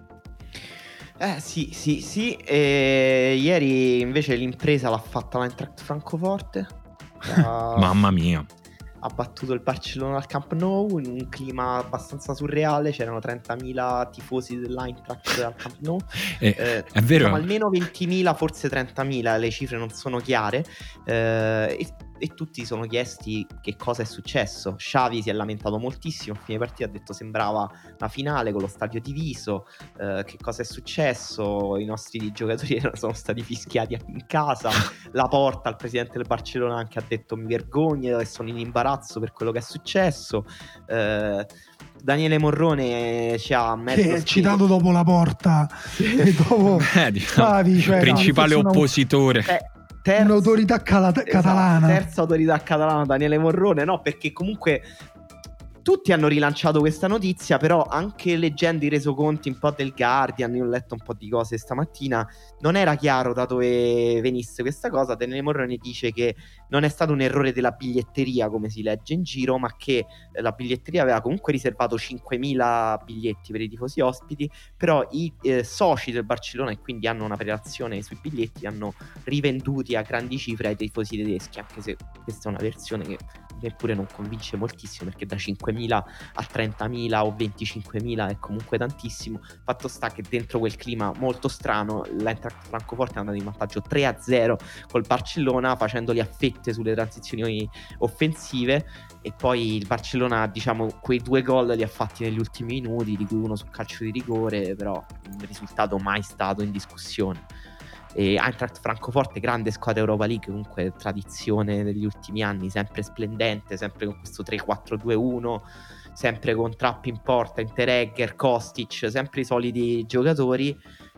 Sì. Ieri invece l'impresa l'ha fatta l'Eintracht Francoforte. Mamma mia, ha battuto il Barcellona al Camp Nou in un clima abbastanza surreale. C'erano 30.000 tifosi dell'Eintracht al Camp Nou. È vero, diciamo, almeno 20.000, forse 30.000, le cifre non sono chiare, e tutti sono chiesti che cosa è successo. Xavi si è lamentato moltissimo, a fine partita ha detto sembrava una finale con lo stadio diviso, che cosa è successo, i nostri giocatori sono stati fischiati in casa. Laporta, il presidente del Barcellona, anche ha detto mi vergogno e sono in imbarazzo per quello che è successo. Daniele Morrone ci ha citato dopo Laporta e dopo diciamo, Xavi, cioè, principale oppositore, un'autorità catalana. Terza autorità catalana, Daniele Morrone. No, perché comunque tutti hanno rilanciato questa notizia, però anche leggendo i resoconti un po' del Guardian, io ho letto un po' di cose stamattina, non era chiaro da dove venisse questa cosa. Daniele Morrone dice che non è stato un errore della biglietteria, come si legge in giro, ma che la biglietteria aveva comunque riservato 5.000 biglietti per i tifosi ospiti, però i soci del Barcellona, e quindi hanno una prelazione sui biglietti, hanno rivenduti a grandi cifre ai tifosi tedeschi, anche se questa è una versione che neppure non convince moltissimo, perché da 5.000 a 30.000 o 25.000 è comunque tantissimo. Fatto sta che dentro quel clima molto strano l'Eintracht Francoforte è andata in vantaggio 3-0 col Barcellona, facendoli a fette sulle transizioni offensive, e poi il Barcellona, diciamo, quei 2 gol li ha fatti negli ultimi minuti, di cui uno sul calcio di rigore, però un risultato mai stato in discussione. E Eintracht Francoforte, grande squadra Europa League, comunque tradizione negli ultimi anni, sempre splendente, sempre con questo 3-4-2-1, sempre con Trapp in porta, Interegger, Kostic, sempre i soliti giocatori.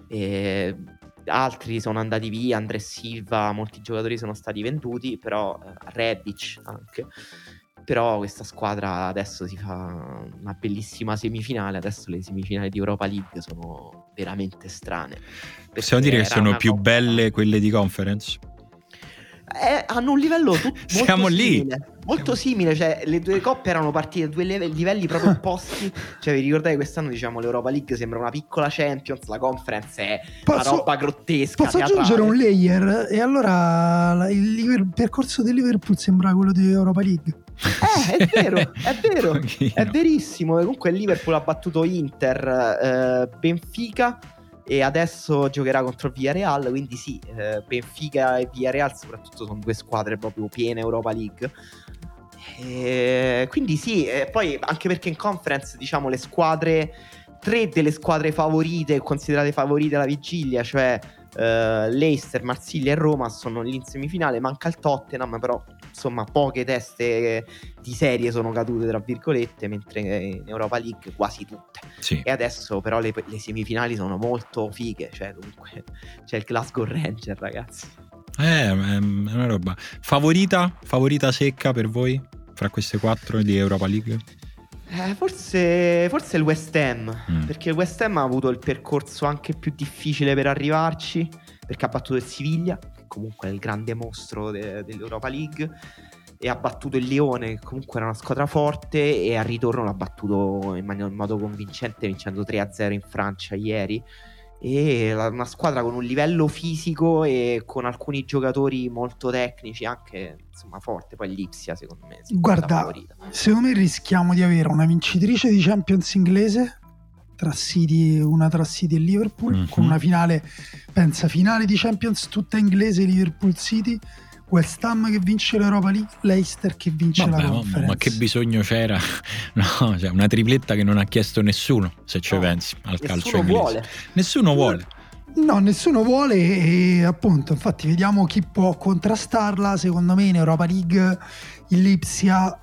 Altri sono andati via, André Silva, molti giocatori sono stati venduti, però Rebic anche. Però questa squadra adesso si fa una bellissima semifinale. Adesso le semifinali di Europa League sono veramente strane. Possiamo dire che sono più belle quelle di Conference? Hanno un livello Siamo lì. Molto simile, cioè le due coppe erano partite a due livelli proprio opposti. Cioè vi ricordate quest'anno diciamo l'Europa League sembra una piccola Champions, la Conference è una roba grottesca. Posso aggiungere un layer? E allora il percorso del Liverpool sembra quello di Europa League. È vero, è verissimo. Comunque il Liverpool ha battuto Inter, Benfica e adesso giocherà contro il Villarreal, quindi sì, Benfica e Villarreal soprattutto sono due squadre proprio piene Europa League. Quindi sì, poi anche perché in Conference diciamo le squadre, 3 delle squadre favorite, considerate favorite alla vigilia, cioè Leicester, Marsiglia e Roma sono lì in semifinale. Manca il Tottenham, però insomma poche teste di serie sono cadute tra virgolette, mentre in Europa League quasi tutte. Sì. E adesso però le semifinali sono molto fighe, cioè comunque c'è il Glasgow Rangers, ragazzi. È una roba. Favorita secca per voi fra queste 4 di Europa League? Forse il West Ham, perché il West Ham ha avuto il percorso anche più difficile per arrivarci, perché ha battuto il Siviglia, che comunque è il grande mostro dell'Europa League, e ha battuto il Lione, che comunque era una squadra forte, e al ritorno l'ha battuto in modo convincente, vincendo 3-0 in Francia ieri. E una squadra con un livello fisico e con alcuni giocatori molto tecnici, anche insomma forte. Poi l'Ipsia secondo me guarda, secondo me rischiamo di avere una vincitrice di Champions inglese tra City e Liverpool, con una finale di Champions tutta inglese, Liverpool City, West Ham che vince l'Europa League, Leicester che vince la Conference. Ma che bisogno c'era? No, cioè una tripletta che non ha chiesto nessuno, se ci pensi, al calcio inglese. Nessuno vuole. No, nessuno vuole, e appunto, infatti vediamo chi può contrastarla. Secondo me in Europa League il Lipsia,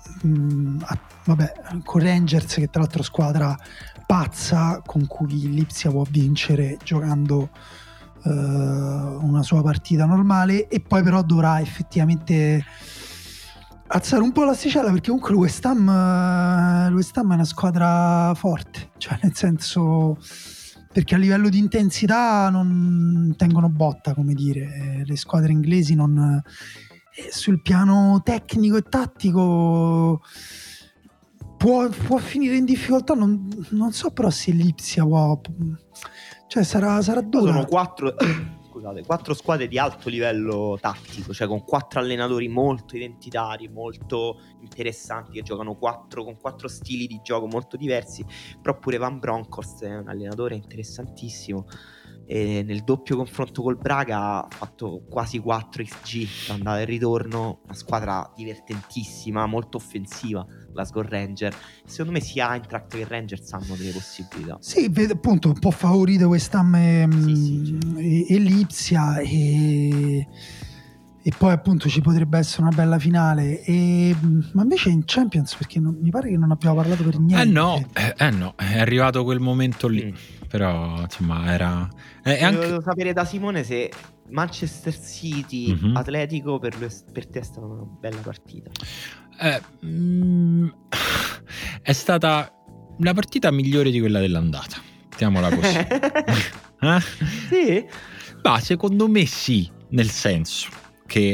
con Rangers, che tra l'altro squadra pazza con cui il Lipsia può vincere giocando una sua partita normale, e poi però dovrà effettivamente alzare un po' l'asticella, perché comunque il West Ham è una squadra forte, cioè nel senso, perché a livello di intensità non tengono botta, come dire, le squadre inglesi non, sul piano tecnico e tattico può finire in difficoltà. Non so però se l'Ipsia può, cioè sarà dura. Sono 4 squadre di alto livello tattico, cioè con 4 allenatori molto identitari, molto interessanti, che giocano con 4 stili di gioco molto diversi. Però pure Van Bronckhorst è un allenatore interessantissimo, e nel doppio confronto col Braga ha fatto quasi 4 XG andata e ritorno. Una squadra divertentissima, molto offensiva, Glasgow Rangers. Secondo me sia Eintracht che Rangers hanno delle possibilità. Sì, appunto un po' favorite West Ham e Lipsia, e poi appunto ci potrebbe essere una bella finale, ma invece in Champions, perché mi pare che non abbiamo parlato per niente. No, è arrivato quel momento lì. Però insomma era Volevo sapere da Simone se Manchester City Atletico per te è stata una bella partita. È stata la partita migliore di quella dell'andata, mettiamola così. Sì? Bah, secondo me sì, nel senso che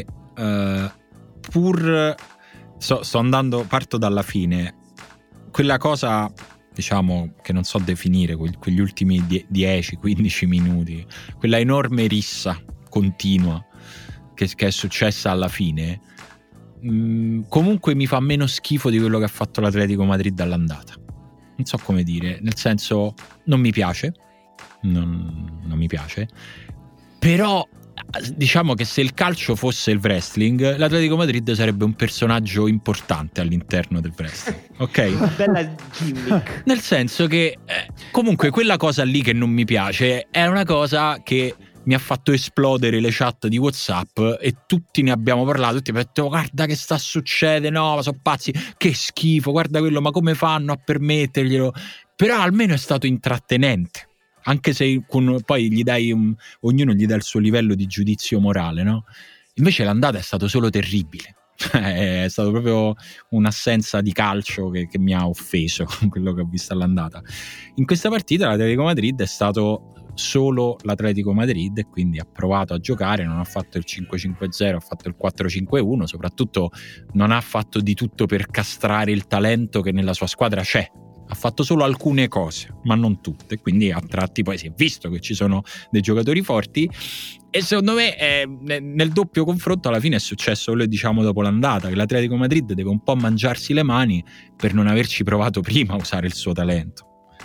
parto dalla fine, quella cosa, diciamo, che non so definire, quegli ultimi 10-15 minuti, quella enorme rissa continua che è successa alla fine, comunque mi fa meno schifo di quello che ha fatto l'Atletico Madrid all'andata. Non so come dire, nel senso, non mi piace, non mi piace, però diciamo che se il calcio fosse il wrestling, l'Atletico Madrid sarebbe un personaggio importante all'interno del wrestling, ok? Una bella gimmick. Nel senso che comunque quella cosa lì che non mi piace è una cosa che mi ha fatto esplodere le chat di WhatsApp, e tutti ne abbiamo parlato, tutti hanno detto guarda che sta succedendo, no, ma sono pazzi, che schifo, guarda quello, ma come fanno a permetterglielo? Però almeno è stato intrattenente, anche se poi gli dai ognuno gli dà il suo livello di giudizio morale, no? Invece l'andata è stato solo terribile, È stato proprio un'assenza di calcio che mi ha offeso, quello che ho visto all'andata. In questa partita l'Atletico Madrid è stato solo l'Atletico Madrid, e quindi ha provato a giocare, non ha fatto il 5-5-0, ha fatto il 4-5-1, soprattutto non ha fatto di tutto per castrare il talento che nella sua squadra c'è. Ha fatto solo alcune cose, ma non tutte, quindi a tratti poi si è visto che ci sono dei giocatori forti, e secondo me nel doppio confronto alla fine è successo quello che diciamo dopo l'andata, che l'Atletico Madrid deve un po' mangiarsi le mani per non averci provato prima a usare il suo talento.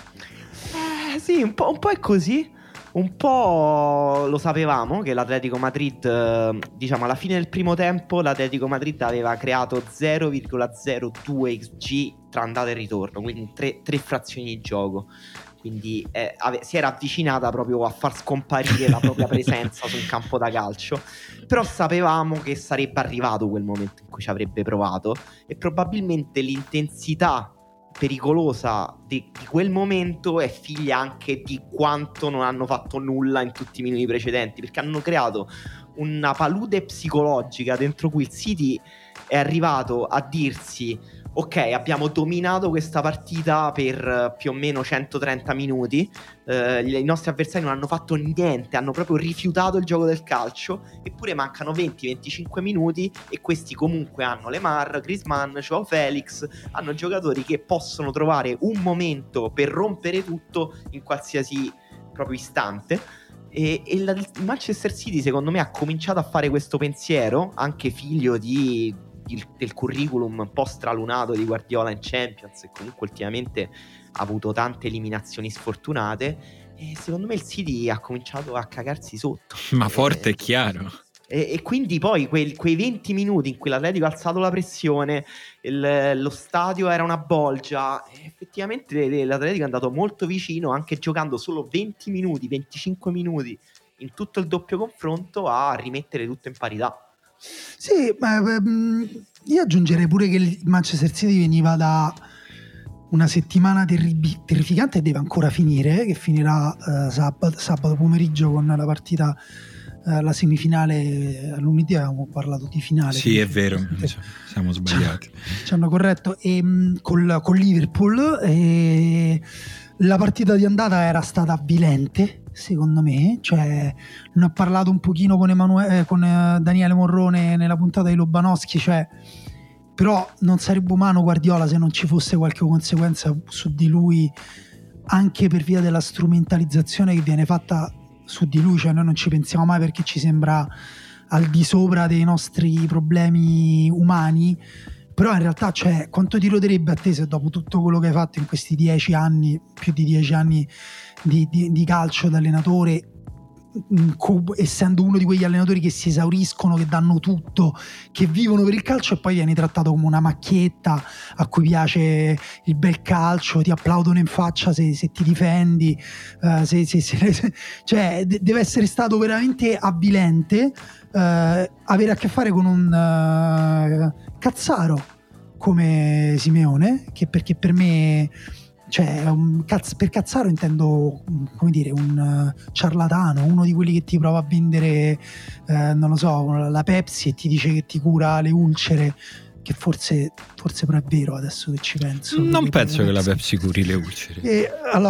Sì, un po' è così. Un po' lo sapevamo che l'Atletico Madrid, diciamo alla fine del primo tempo, l'Atletico Madrid aveva creato 0,02 XG tra andata e ritorno, quindi tre frazioni di gioco. Quindi si era avvicinata proprio a far scomparire la propria presenza sul campo da calcio. Però sapevamo che sarebbe arrivato quel momento in cui ci avrebbe provato, e probabilmente l'intensità pericolosa di quel momento è figlia anche di quanto non hanno fatto nulla in tutti i minuti precedenti, perché hanno creato una palude psicologica dentro cui il City è arrivato a dirsi: ok, abbiamo dominato questa partita per più o meno 130 minuti, i nostri avversari non hanno fatto niente, hanno proprio rifiutato il gioco del calcio, eppure mancano 20-25 minuti e questi comunque hanno Lemar, Griezmann, Joao Felix, hanno giocatori che possono trovare un momento per rompere tutto in qualsiasi proprio istante. E il Manchester City secondo me ha cominciato a fare questo pensiero, anche figlio del curriculum un po' stralunato di Guardiola in Champions, e comunque ultimamente ha avuto tante eliminazioni sfortunate, e secondo me il City ha cominciato a cagarsi sotto, ma forte e chiaro. E quindi poi quei 20 minuti in cui l'Atletico ha alzato la pressione, lo stadio era una bolgia, e effettivamente l'Atletico è andato molto vicino, anche giocando solo 20 minuti, 25 minuti in tutto il doppio confronto, a rimettere tutto in parità. Sì, ma io aggiungerei pure che il Manchester City veniva da una settimana terrificante, e deve ancora finire, che finirà sabato pomeriggio con la partita, la semifinale. Lunedì avevamo parlato di finale. Sì, è vero, siamo sbagliati. Ci hanno corretto. E con Liverpool, la partita di andata era stata avvilente, secondo me. Cioè, ne ho parlato un pochino con Daniele Morrone nella puntata di Lobanowski, cioè, però non sarebbe umano Guardiola se non ci fosse qualche conseguenza su di lui, anche per via della strumentalizzazione che viene fatta su di lui. Cioè, noi non ci pensiamo mai perché ci sembra al di sopra dei nostri problemi umani, però in realtà, cioè, quanto ti roderebbe a te se dopo tutto quello che hai fatto in questi 10 anni, più di 10 anni di calcio da allenatore, essendo uno di quegli allenatori che si esauriscono, che danno tutto, che vivono per il calcio, e poi vieni trattato come una macchietta a cui piace il bel calcio, ti applaudono in faccia se ti difendi, cioè deve essere stato veramente avvilente avere a che fare con un cazzaro come Simeone, perché per me, cioè, per cazzaro intendo, come dire, un ciarlatano, uno di quelli che ti prova a vendere, non lo so, la Pepsi e ti dice che ti cura le ulcere, che forse però è vero, adesso che ci penso. Non penso che la Pepsi curi le ulcere.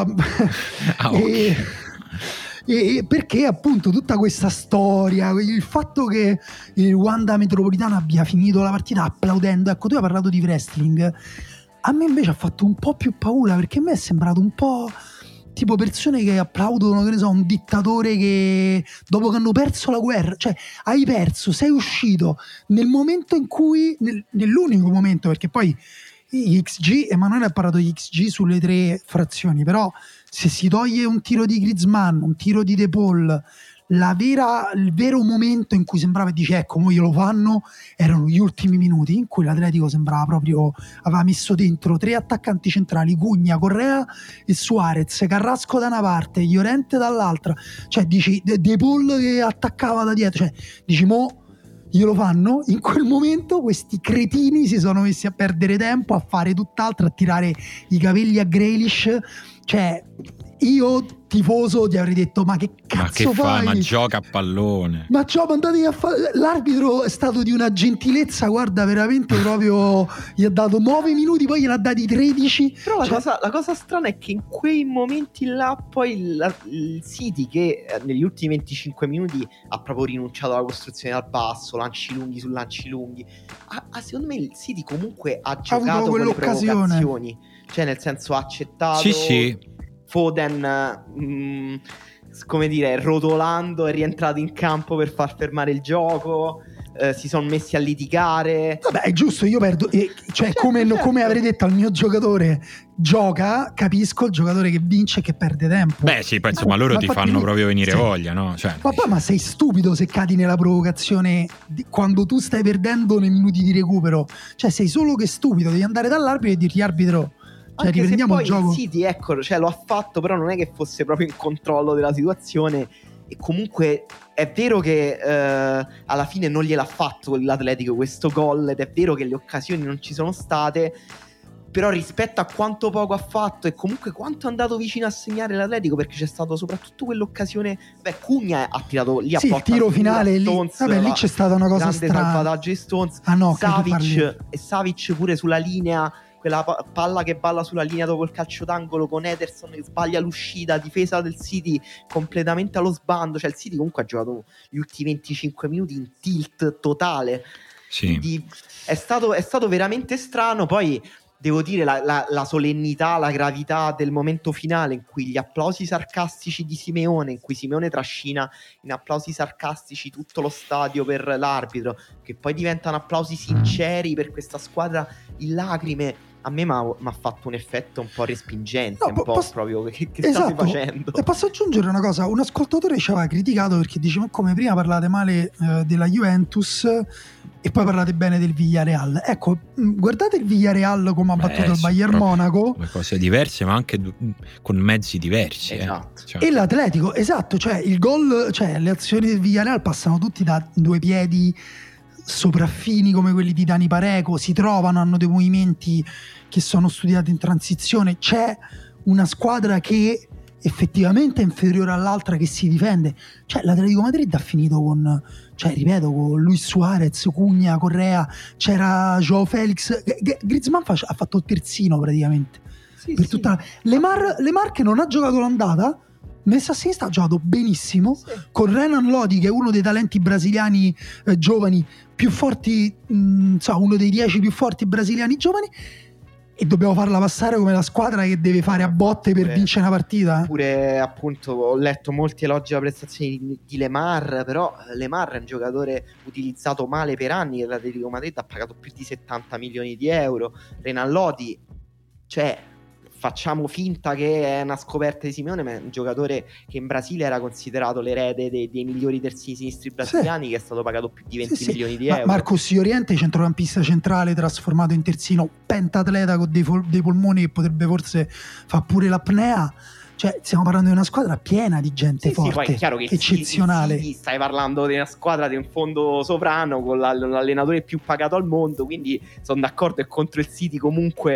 E perché appunto tutta questa storia, il fatto che il Wanda Metropolitano abbia finito la partita applaudendo, ecco, tu hai parlato di wrestling, a me invece ha fatto un po' più paura, perché a me è sembrato un po' tipo persone che applaudono, che ne so, un dittatore che dopo che hanno perso la guerra, cioè hai perso, sei uscito nel momento in cui, nell'unico momento, perché poi gli XG, Emanuele ha parlato di XG sulle 3 frazioni, però se si toglie un tiro di Griezmann, un tiro di De Paul, il vero momento in cui sembrava e dice ecco, mo glielo fanno, erano gli ultimi minuti in cui l'Atletico sembrava proprio, aveva messo dentro 3 attaccanti centrali, Cugna, Correa e Suarez, Carrasco da una parte, Llorente dall'altra, cioè dici De Paul che attaccava da dietro, cioè dici mo glielo fanno. In quel momento questi cretini si sono messi a perdere tempo, a fare tutt'altro, a tirare i capelli a Grealish, cioè io tifoso ti avrei detto ma che cazzo fai? Ma gioca a pallone. Ma mandatevi a fare. L'arbitro è stato di una gentilezza, guarda, veramente proprio gli ha dato 9 minuti, poi gliene ha dati 13. Però la cosa strana è che in quei momenti là poi il City, che negli ultimi 25 minuti ha proprio rinunciato alla costruzione dal basso, lanci lunghi su lanci lunghi, secondo me il City comunque ha giocato con le provocazioni, cioè nel senso ha accettato. Sì. Foden come dire, rotolando è rientrato in campo per far fermare il gioco, si sono messi a litigare. Vabbè, è giusto, io perdo, cioè certo. come avrei detto al mio giocatore, gioca, capisco il giocatore che vince e che perde tempo. Beh sì, penso, ma loro ti fanno proprio venire voglia, no? Cioè, ma sei stupido se cadi nella provocazione quando tu stai perdendo nei minuti di recupero, cioè sei solo che stupido, devi andare dall'arbitro e dirgli arbitro, cioè anche riprendiamo se poi il gioco. Il City, ecco, cioè lo ha fatto, però non è che fosse proprio in controllo della situazione. E comunque è vero che alla fine non gliel'ha fatto l'Atletico questo gol, ed è vero che le occasioni non ci sono state, però rispetto a quanto poco ha fatto e comunque quanto è andato vicino a segnare l'Atletico, perché c'è stato soprattutto quell'occasione, Cugna ha tirato lì a porta, il tiro finale Stones, lì c'è stata una cosa strana, grande salvataggio di Stones, Savic pure sulla linea, quella palla che balla sulla linea dopo il calcio d'angolo con Ederson che sbaglia l'uscita, difesa del City completamente allo sbando, cioè il City comunque ha giocato gli ultimi 25 minuti in tilt totale. Sì. Quindi è stato veramente strano. Poi devo dire la solennità, la gravità del momento finale, in cui gli applausi sarcastici di Simeone, in cui Simeone trascina in applausi sarcastici tutto lo stadio per l'arbitro, che poi diventano applausi sinceri per questa squadra in lacrime, a me mi ha fatto un effetto un po' respingente, proprio che esatto. state facendo? E posso aggiungere una cosa, un ascoltatore ci aveva criticato perché diceva come prima parlate male della Juventus e poi parlate bene del Villarreal. Ecco, guardate il Villarreal come ha battuto il Bayern Monaco. Due cose diverse, ma anche con mezzi diversi. Esatto. Cioè. E l'Atletico, esatto, cioè il gol, cioè le azioni del Villarreal passano tutti da due piedi sopraffini come quelli di Dani Pareco, si trovano, hanno dei movimenti che sono studiati in transizione, c'è una squadra che effettivamente è inferiore all'altra, che si difende, cioè l'Atletico Madrid ha finito con, cioè ripeto, con Luis Suarez, Cugna, Correa, c'era Joao Felix, Griezmann ha fatto il terzino praticamente, per tutta Lemar che non ha giocato l'andata, messa a sinistra, ha giocato benissimo, con Renan Lodi che è uno dei talenti brasiliani giovani più forti, uno dei 10 più forti brasiliani giovani, e dobbiamo farla passare come la squadra che deve fare a botte per vincere una partita. Pure appunto ho letto molti elogi alla prestazione di Lemar, però Lemar è un giocatore utilizzato male per anni, che l'Atletico Madrid ha pagato più di 70 milioni di euro. Renan Lodi, cioè facciamo finta che è una scoperta di Simeone, ma è un giocatore che in Brasile era considerato l'erede dei migliori terzini sinistri brasiliani, che è stato pagato più di 20 milioni di euro. Marcos Llorente, centrocampista centrale trasformato in terzino, pentatleta con dei polmoni che potrebbe forse fare pure l'apnea. Cioè stiamo parlando di una squadra piena di gente forte, poi è chiaro che eccezionale. Stai parlando di una squadra di un fondo sovrano con l'allenatore più pagato al mondo, quindi sono d'accordo, e contro il City comunque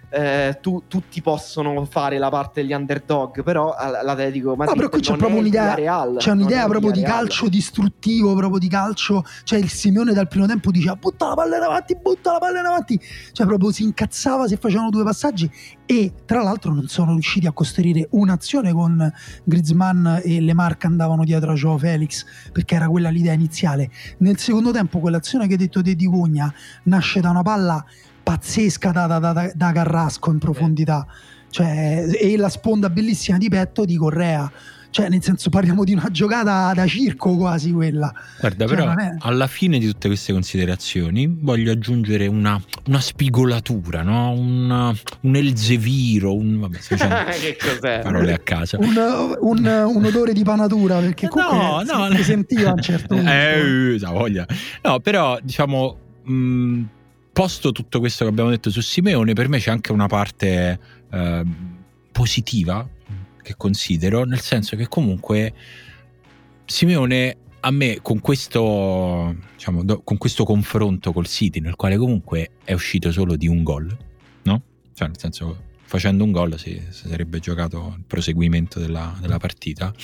tutti possono fare la parte degli underdog, però l'Atletico Madrid però qui c'è proprio un'idea, c'è un'idea proprio di calcio distruttivo, proprio di calcio, cioè il Simeone dal primo tempo diceva butta la palla in avanti, cioè proprio si incazzava se facevano due passaggi, e tra l'altro non sono riusciti a costruire un'azione con Griezmann e Lemar che andavano dietro a Joao Felix, perché era quella l'idea iniziale. Nel secondo tempo quell'azione che hai detto di Cugna nasce da una palla pazzesca da Carrasco in profondità, cioè, e la sponda bellissima di petto di Correa, cioè nel senso parliamo di una giocata da circo quasi quella. Guarda, cioè, però alla fine di tutte queste considerazioni voglio aggiungere una spigolatura, no? Un elzeviro, vabbè, che cos'è? Parole a casa. Un odore di panatura, perché comunque si sentiva a un certo punto. Voglia. No, però diciamo posto tutto questo che abbiamo detto su Simeone, per me c'è anche una parte positiva che considero, nel senso che comunque Simeone, a me con questo con questo confronto col City, nel quale comunque è uscito solo di un gol, no? Cioè nel senso facendo un gol si sarebbe giocato il proseguimento della partita.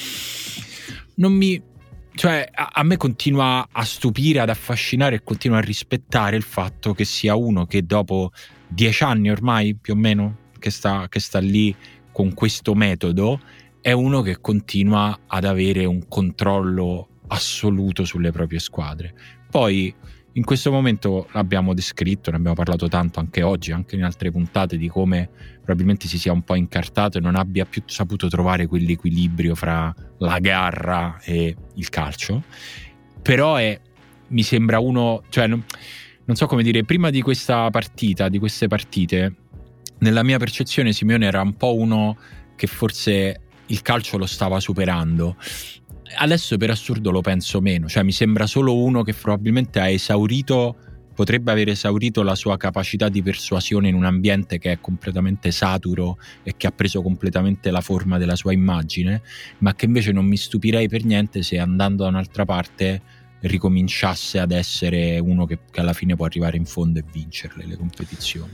Cioè, a me continua a stupire, ad affascinare e continua a rispettare il fatto che sia uno che dopo 10 anni ormai più o meno che sta lì con questo metodo, è uno che continua ad avere un controllo assoluto sulle proprie squadre. Poi in questo momento l'abbiamo descritto, ne abbiamo parlato tanto anche oggi, anche in altre puntate, di come probabilmente si sia un po' incartato e non abbia più saputo trovare quell'equilibrio fra la garra e il calcio. Però mi sembra uno, cioè non so come dire, prima di questa partita, di queste partite, nella mia percezione Simeone era un po' uno che forse il calcio lo stava superando. Adesso per assurdo lo penso meno, cioè mi sembra solo uno che probabilmente potrebbe aver esaurito la sua capacità di persuasione in un ambiente che è completamente saturo e che ha preso completamente la forma della sua immagine, ma che invece non mi stupirei per niente se andando da un'altra parte ricominciasse ad essere uno che alla fine può arrivare in fondo e vincerle le competizioni.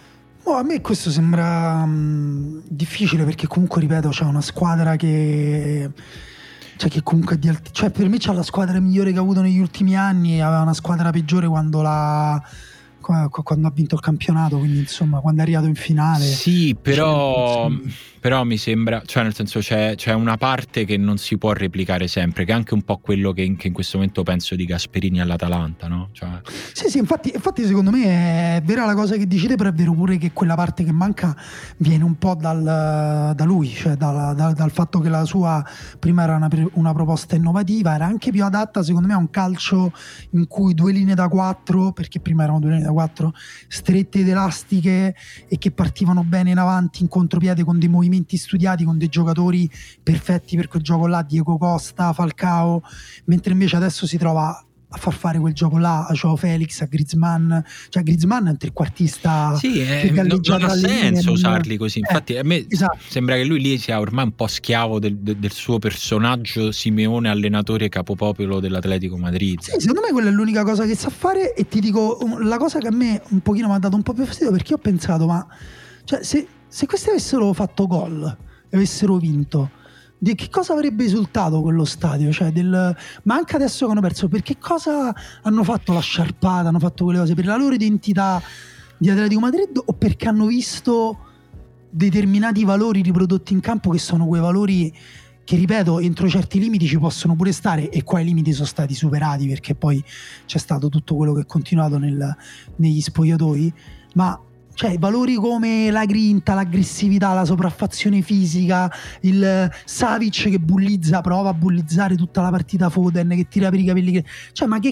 A me questo sembra difficile, perché comunque, ripeto, c'è una squadra che comunque cioè per me c'ha la squadra migliore che ha avuto negli ultimi anni, e aveva una squadra peggiore quando ha vinto il campionato, quindi insomma quando è arrivato in finale. Sì, però mi sembra, cioè nel senso c'è una parte che non si può replicare sempre, che è anche un po' quello che in questo momento penso di Gasperini all'Atalanta, no? Cioè... Sì, infatti secondo me è vera la cosa che dici te, però è vero pure che quella parte che manca viene un po' da lui, cioè dal fatto che la sua prima era una proposta innovativa, era anche più adatta secondo me a un calcio in cui 2 linee da 4, perché prima erano 2 linee da 4 strette ed elastiche e che partivano bene in avanti in contropiede con dei movimenti studiati, con dei giocatori perfetti per quel gioco là, Diego Costa, Falcao, mentre invece adesso si trova a far fare quel gioco là a Joao Felix, a Griezmann. Cioè Griezmann è un trequartista, sì, non ha senso usarli così. Infatti a me sembra che lui lì sia ormai un po' schiavo del suo personaggio Simeone, allenatore capopopolo dell'Atletico Madrid. Sì, secondo me quella è l'unica cosa che sa fare. E ti dico la cosa che a me un pochino mi ha dato un po' più fastidio, perché ho pensato, ma cioè, se questi avessero fatto gol e avessero vinto, di che cosa avrebbe risultato quello stadio? Cioè ma anche adesso che hanno perso, per che cosa hanno fatto la sciarpata, hanno fatto quelle cose? Per la loro identità di Atletico Madrid, o perché hanno visto determinati valori riprodotti in campo, che sono quei valori che, ripeto, entro certi limiti ci possono pure stare, e qua i limiti sono stati superati, perché poi c'è stato tutto quello che è continuato negli spogliatoi, ma cioè valori come la grinta, l'aggressività, la sopraffazione fisica, il Savic che prova a bullizzare tutta la partita Foden, che tira per i capelli, cioè ma che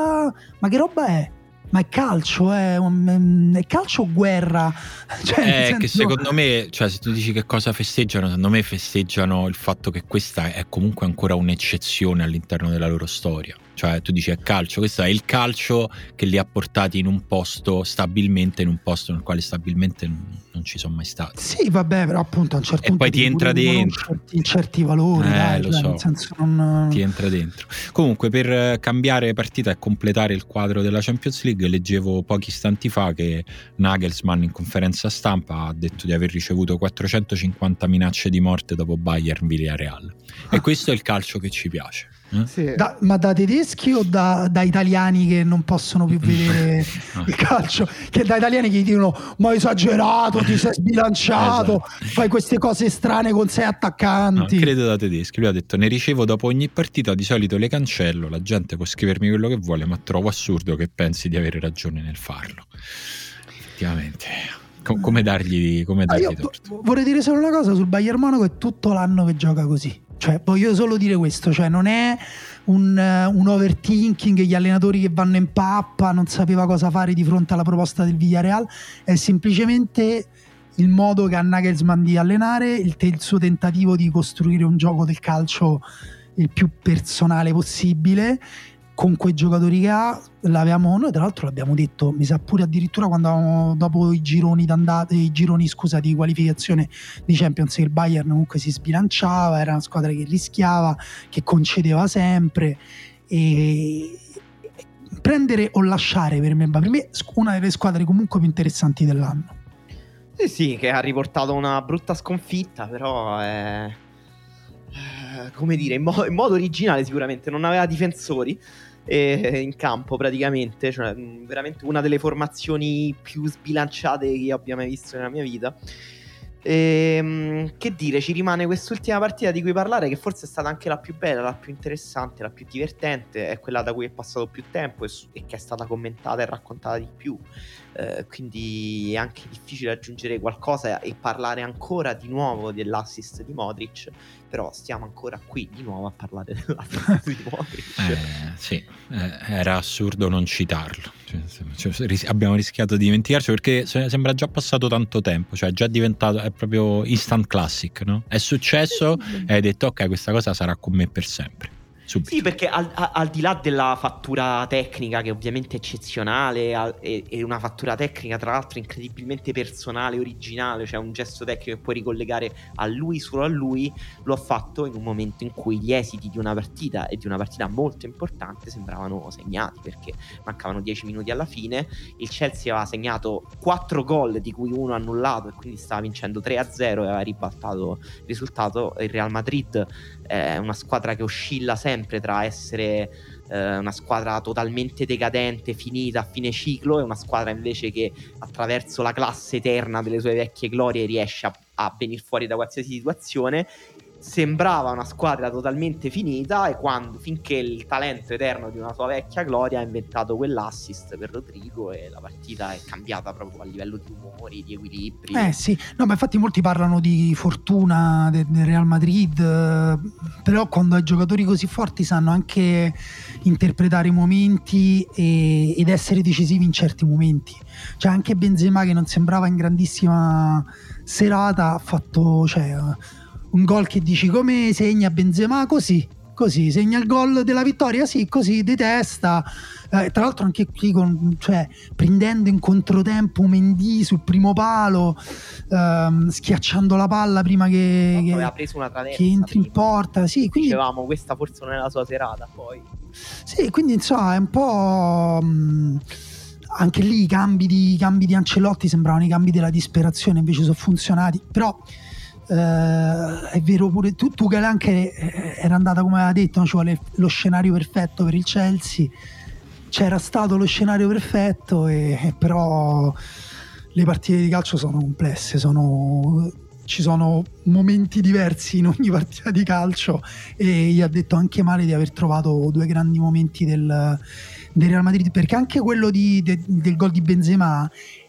roba è? Ma è calcio, è calcio o guerra? Cioè, che secondo me, cioè, se tu dici che cosa festeggiano, secondo me festeggiano il fatto che questa è comunque ancora un'eccezione all'interno della loro storia. Cioè tu dici è calcio, questo è il calcio che li ha portati in un posto stabilmente, in un posto nel quale stabilmente non ci sono mai stati. Sì, vabbè, però appunto a un certo punto poi ti entra dentro certi valori, lo so, nel senso non... ti entra dentro. Comunque, per cambiare partita e completare il quadro della Champions League, leggevo pochi istanti fa che Nagelsmann in conferenza stampa ha detto di aver ricevuto 450 minacce di morte dopo Bayern Villarreal. E questo è il calcio che ci piace. Sì. Ma da tedeschi o da italiani che non possono più vedere il calcio? Che da italiani che gli dicono ma hai esagerato, ti sei sbilanciato, fai queste cose strane con 6 attaccanti. No, credo da tedeschi. Lui ha detto ne ricevo dopo ogni partita, di solito le cancello, la gente può scrivermi quello che vuole, ma trovo assurdo che pensi di avere ragione nel farlo. Effettivamente, come dargli torto. Vorrei dire solo una cosa sul Bayern Monaco: è tutto l'anno che gioca così. Cioè, voglio solo dire questo, cioè non è un overthinking, gli allenatori che vanno in pappa, non sapeva cosa fare di fronte alla proposta del Villarreal, è semplicemente il modo che ha Nagelsmann di allenare, il suo tentativo di costruire un gioco del calcio il più personale possibile, con quei giocatori che ha. Noi tra l'altro l'abbiamo detto, mi sa pure addirittura quando dopo i gironi di qualificazione di Champions, che il Bayern comunque si sbilanciava, era una squadra che rischiava, che concedeva sempre, e prendere o lasciare per me una delle squadre comunque più interessanti dell'anno. Sì, che ha riportato una brutta sconfitta, però come dire, in modo originale sicuramente, non aveva difensori in campo praticamente, cioè veramente una delle formazioni più sbilanciate che io abbia mai visto nella mia vita. Che dire, ci rimane quest'ultima partita di cui parlare, che forse è stata anche la più bella, la più interessante, la più divertente, è quella da cui è passato più tempo e che è stata commentata e raccontata di più, quindi è anche difficile aggiungere qualcosa e parlare ancora di nuovo dell'assist di Modric, però stiamo ancora qui di nuovo a parlare dell'assist di Modric. Sì, era assurdo non citarlo, abbiamo rischiato di dimenticarci, perché sembra già passato tanto tempo, cioè è già diventato, è proprio instant classic, no? È successo e hai detto ok, questa cosa sarà con me per sempre. Subito. Sì, perché al di là della fattura tecnica, che ovviamente è eccezionale, è una fattura tecnica tra l'altro incredibilmente personale, originale, cioè un gesto tecnico che puoi ricollegare a lui, solo a lui, lo ha fatto in un momento in cui gli esiti di una partita, e di una partita molto importante, sembravano segnati, perché mancavano 10 minuti alla fine, il Chelsea aveva segnato 4 gol di cui uno annullato e quindi stava vincendo 3-0 e aveva ribaltato il risultato. Il Real Madrid è una squadra che oscilla sempre tra essere una squadra totalmente decadente, finita a fine ciclo, e una squadra invece che attraverso la classe eterna delle sue vecchie glorie riesce a venire fuori da qualsiasi situazione. Sembrava una squadra totalmente finita, e finché il talento eterno di una sua vecchia gloria ha inventato quell'assist per Rodrigo, e la partita è cambiata proprio a livello di umori, di equilibri. Sì, no, ma infatti molti parlano di fortuna del Real Madrid, però quando hai giocatori così forti sanno anche interpretare i momenti ed essere decisivi in certi momenti. Cioè anche Benzema, che non sembrava in grandissima serata, ha fatto, cioè, un gol che dici come segna Benzema, così segna il gol della vittoria, sì, così di testa, tra l'altro anche qui prendendo in controtempo Mendy sul primo palo, schiacciando la palla prima che aveva preso una traversa, che entri in porta, sì, quindi dicevamo questa forse non è la sua serata, poi sì, quindi insomma è un po' anche lì i cambi di Ancelotti sembravano i cambi della disperazione, invece sono funzionati. Però è vero pure tu che anche era andata come aveva detto, no? Ci vuole lo scenario perfetto per il Chelsea, c'era stato lo scenario perfetto, e però le partite di calcio sono complesse, ci sono momenti diversi in ogni partita di calcio, e gli ha detto anche male di aver trovato 2 grandi momenti del Real Madrid, perché anche quello del gol di Benzema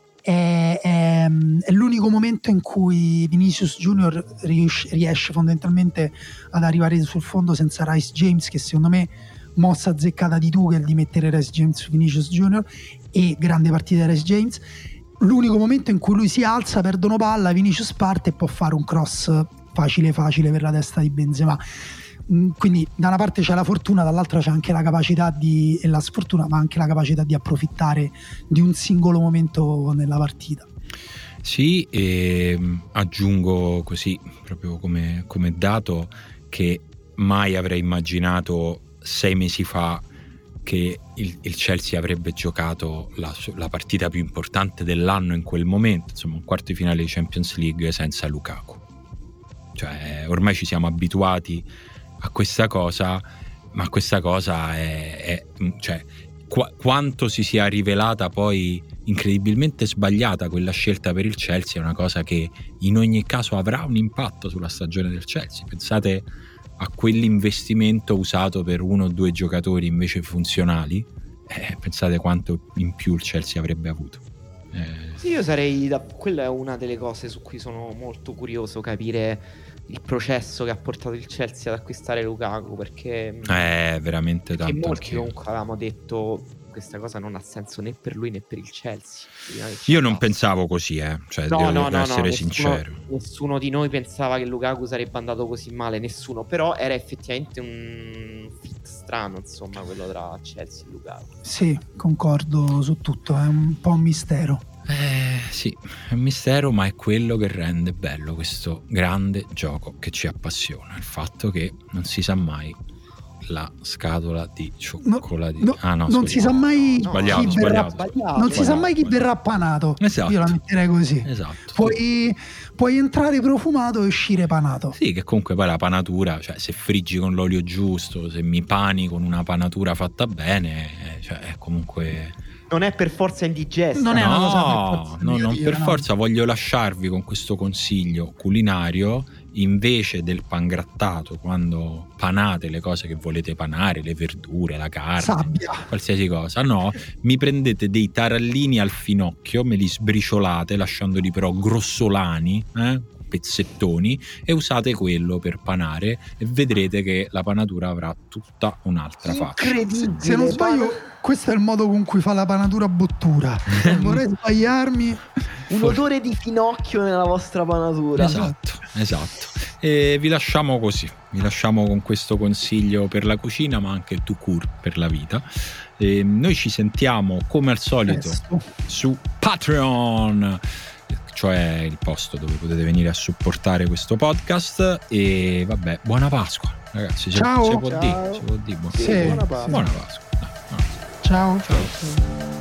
è l'unico momento in cui Vinicius Junior riesce fondamentalmente ad arrivare sul fondo senza Rice James, che secondo me mossa azzeccata di Tuchel di mettere Rice James su Vinicius Junior, e grande partita di Rice James. L'unico momento in cui lui si alza, perdono palla, Vinicius parte e può fare un cross facile per la testa di Benzema. Quindi da una parte c'è la fortuna, dall'altra c'è anche la capacità e la sfortuna, ma anche la capacità di approfittare di un singolo momento nella partita. Sì, e aggiungo così proprio come dato che mai avrei immaginato 6 mesi fa che il Chelsea avrebbe giocato la partita più importante dell'anno in quel momento, insomma un quarto di finale di Champions League senza Lukaku. Cioè ormai ci siamo abituati a questa cosa, ma questa cosa è cioè quanto si sia rivelata poi incredibilmente sbagliata quella scelta per il Chelsea è una cosa che in ogni caso avrà un impatto sulla stagione del Chelsea. Pensate a quell'investimento usato per 1 o 2 giocatori invece funzionali, pensate quanto in più il Chelsea avrebbe avuto. Sì, io quella è una delle cose su cui sono molto curioso, capire il processo che ha portato il Chelsea ad acquistare Lukaku, perché veramente tanto. E molti comunque avevamo detto questa cosa non ha senso né per lui né per il Chelsea. Io non pensavo così, cioè devo essere sincero. Nessuno di noi pensava che Lukaku sarebbe andato così male, nessuno, però era effettivamente un fit strano, insomma, quello tra Chelsea e Lukaku. Sì, concordo su tutto, è un po' un mistero. Sì, è un mistero, ma è quello che rende bello questo grande gioco che ci appassiona, il fatto che non si sa mai la scatola di cioccolatini. Non si sa mai Sbagliato. Non si sa mai chi verrà appanato. Esatto. Io la metterei così. Esatto. Puoi entrare profumato e uscire panato. Sì, che comunque poi la panatura, cioè se friggi con l'olio giusto, se mi pani con una panatura fatta bene, cioè è comunque... Non è per forza indigesta. Non è una cosa non per forza. Voglio lasciarvi con questo consiglio culinario: invece del pangrattato, quando panate le cose che volete panare, le verdure, la carne, sabbia, qualsiasi cosa, no, mi prendete dei tarallini al finocchio, me li sbriciolate lasciandoli però grossolani, pezzettoni, e usate quello per panare e vedrete che la panatura avrà tutta un'altra faccia. Incredibile. Se non sbaglio, questo è il modo con cui fa la panatura Bottura. Non vorrei sbagliarmi. Un odore di finocchio nella vostra panatura. Esatto. E vi lasciamo così. Vi lasciamo con questo consiglio per la cucina, ma anche tout court per la vita. E noi ci sentiamo come al solito su Patreon, cioè il posto dove potete venire a supportare questo podcast. E vabbè, buona Pasqua, ragazzi. Ciao. Si può dire. Buona Pasqua. Buona Pasqua. Ciao.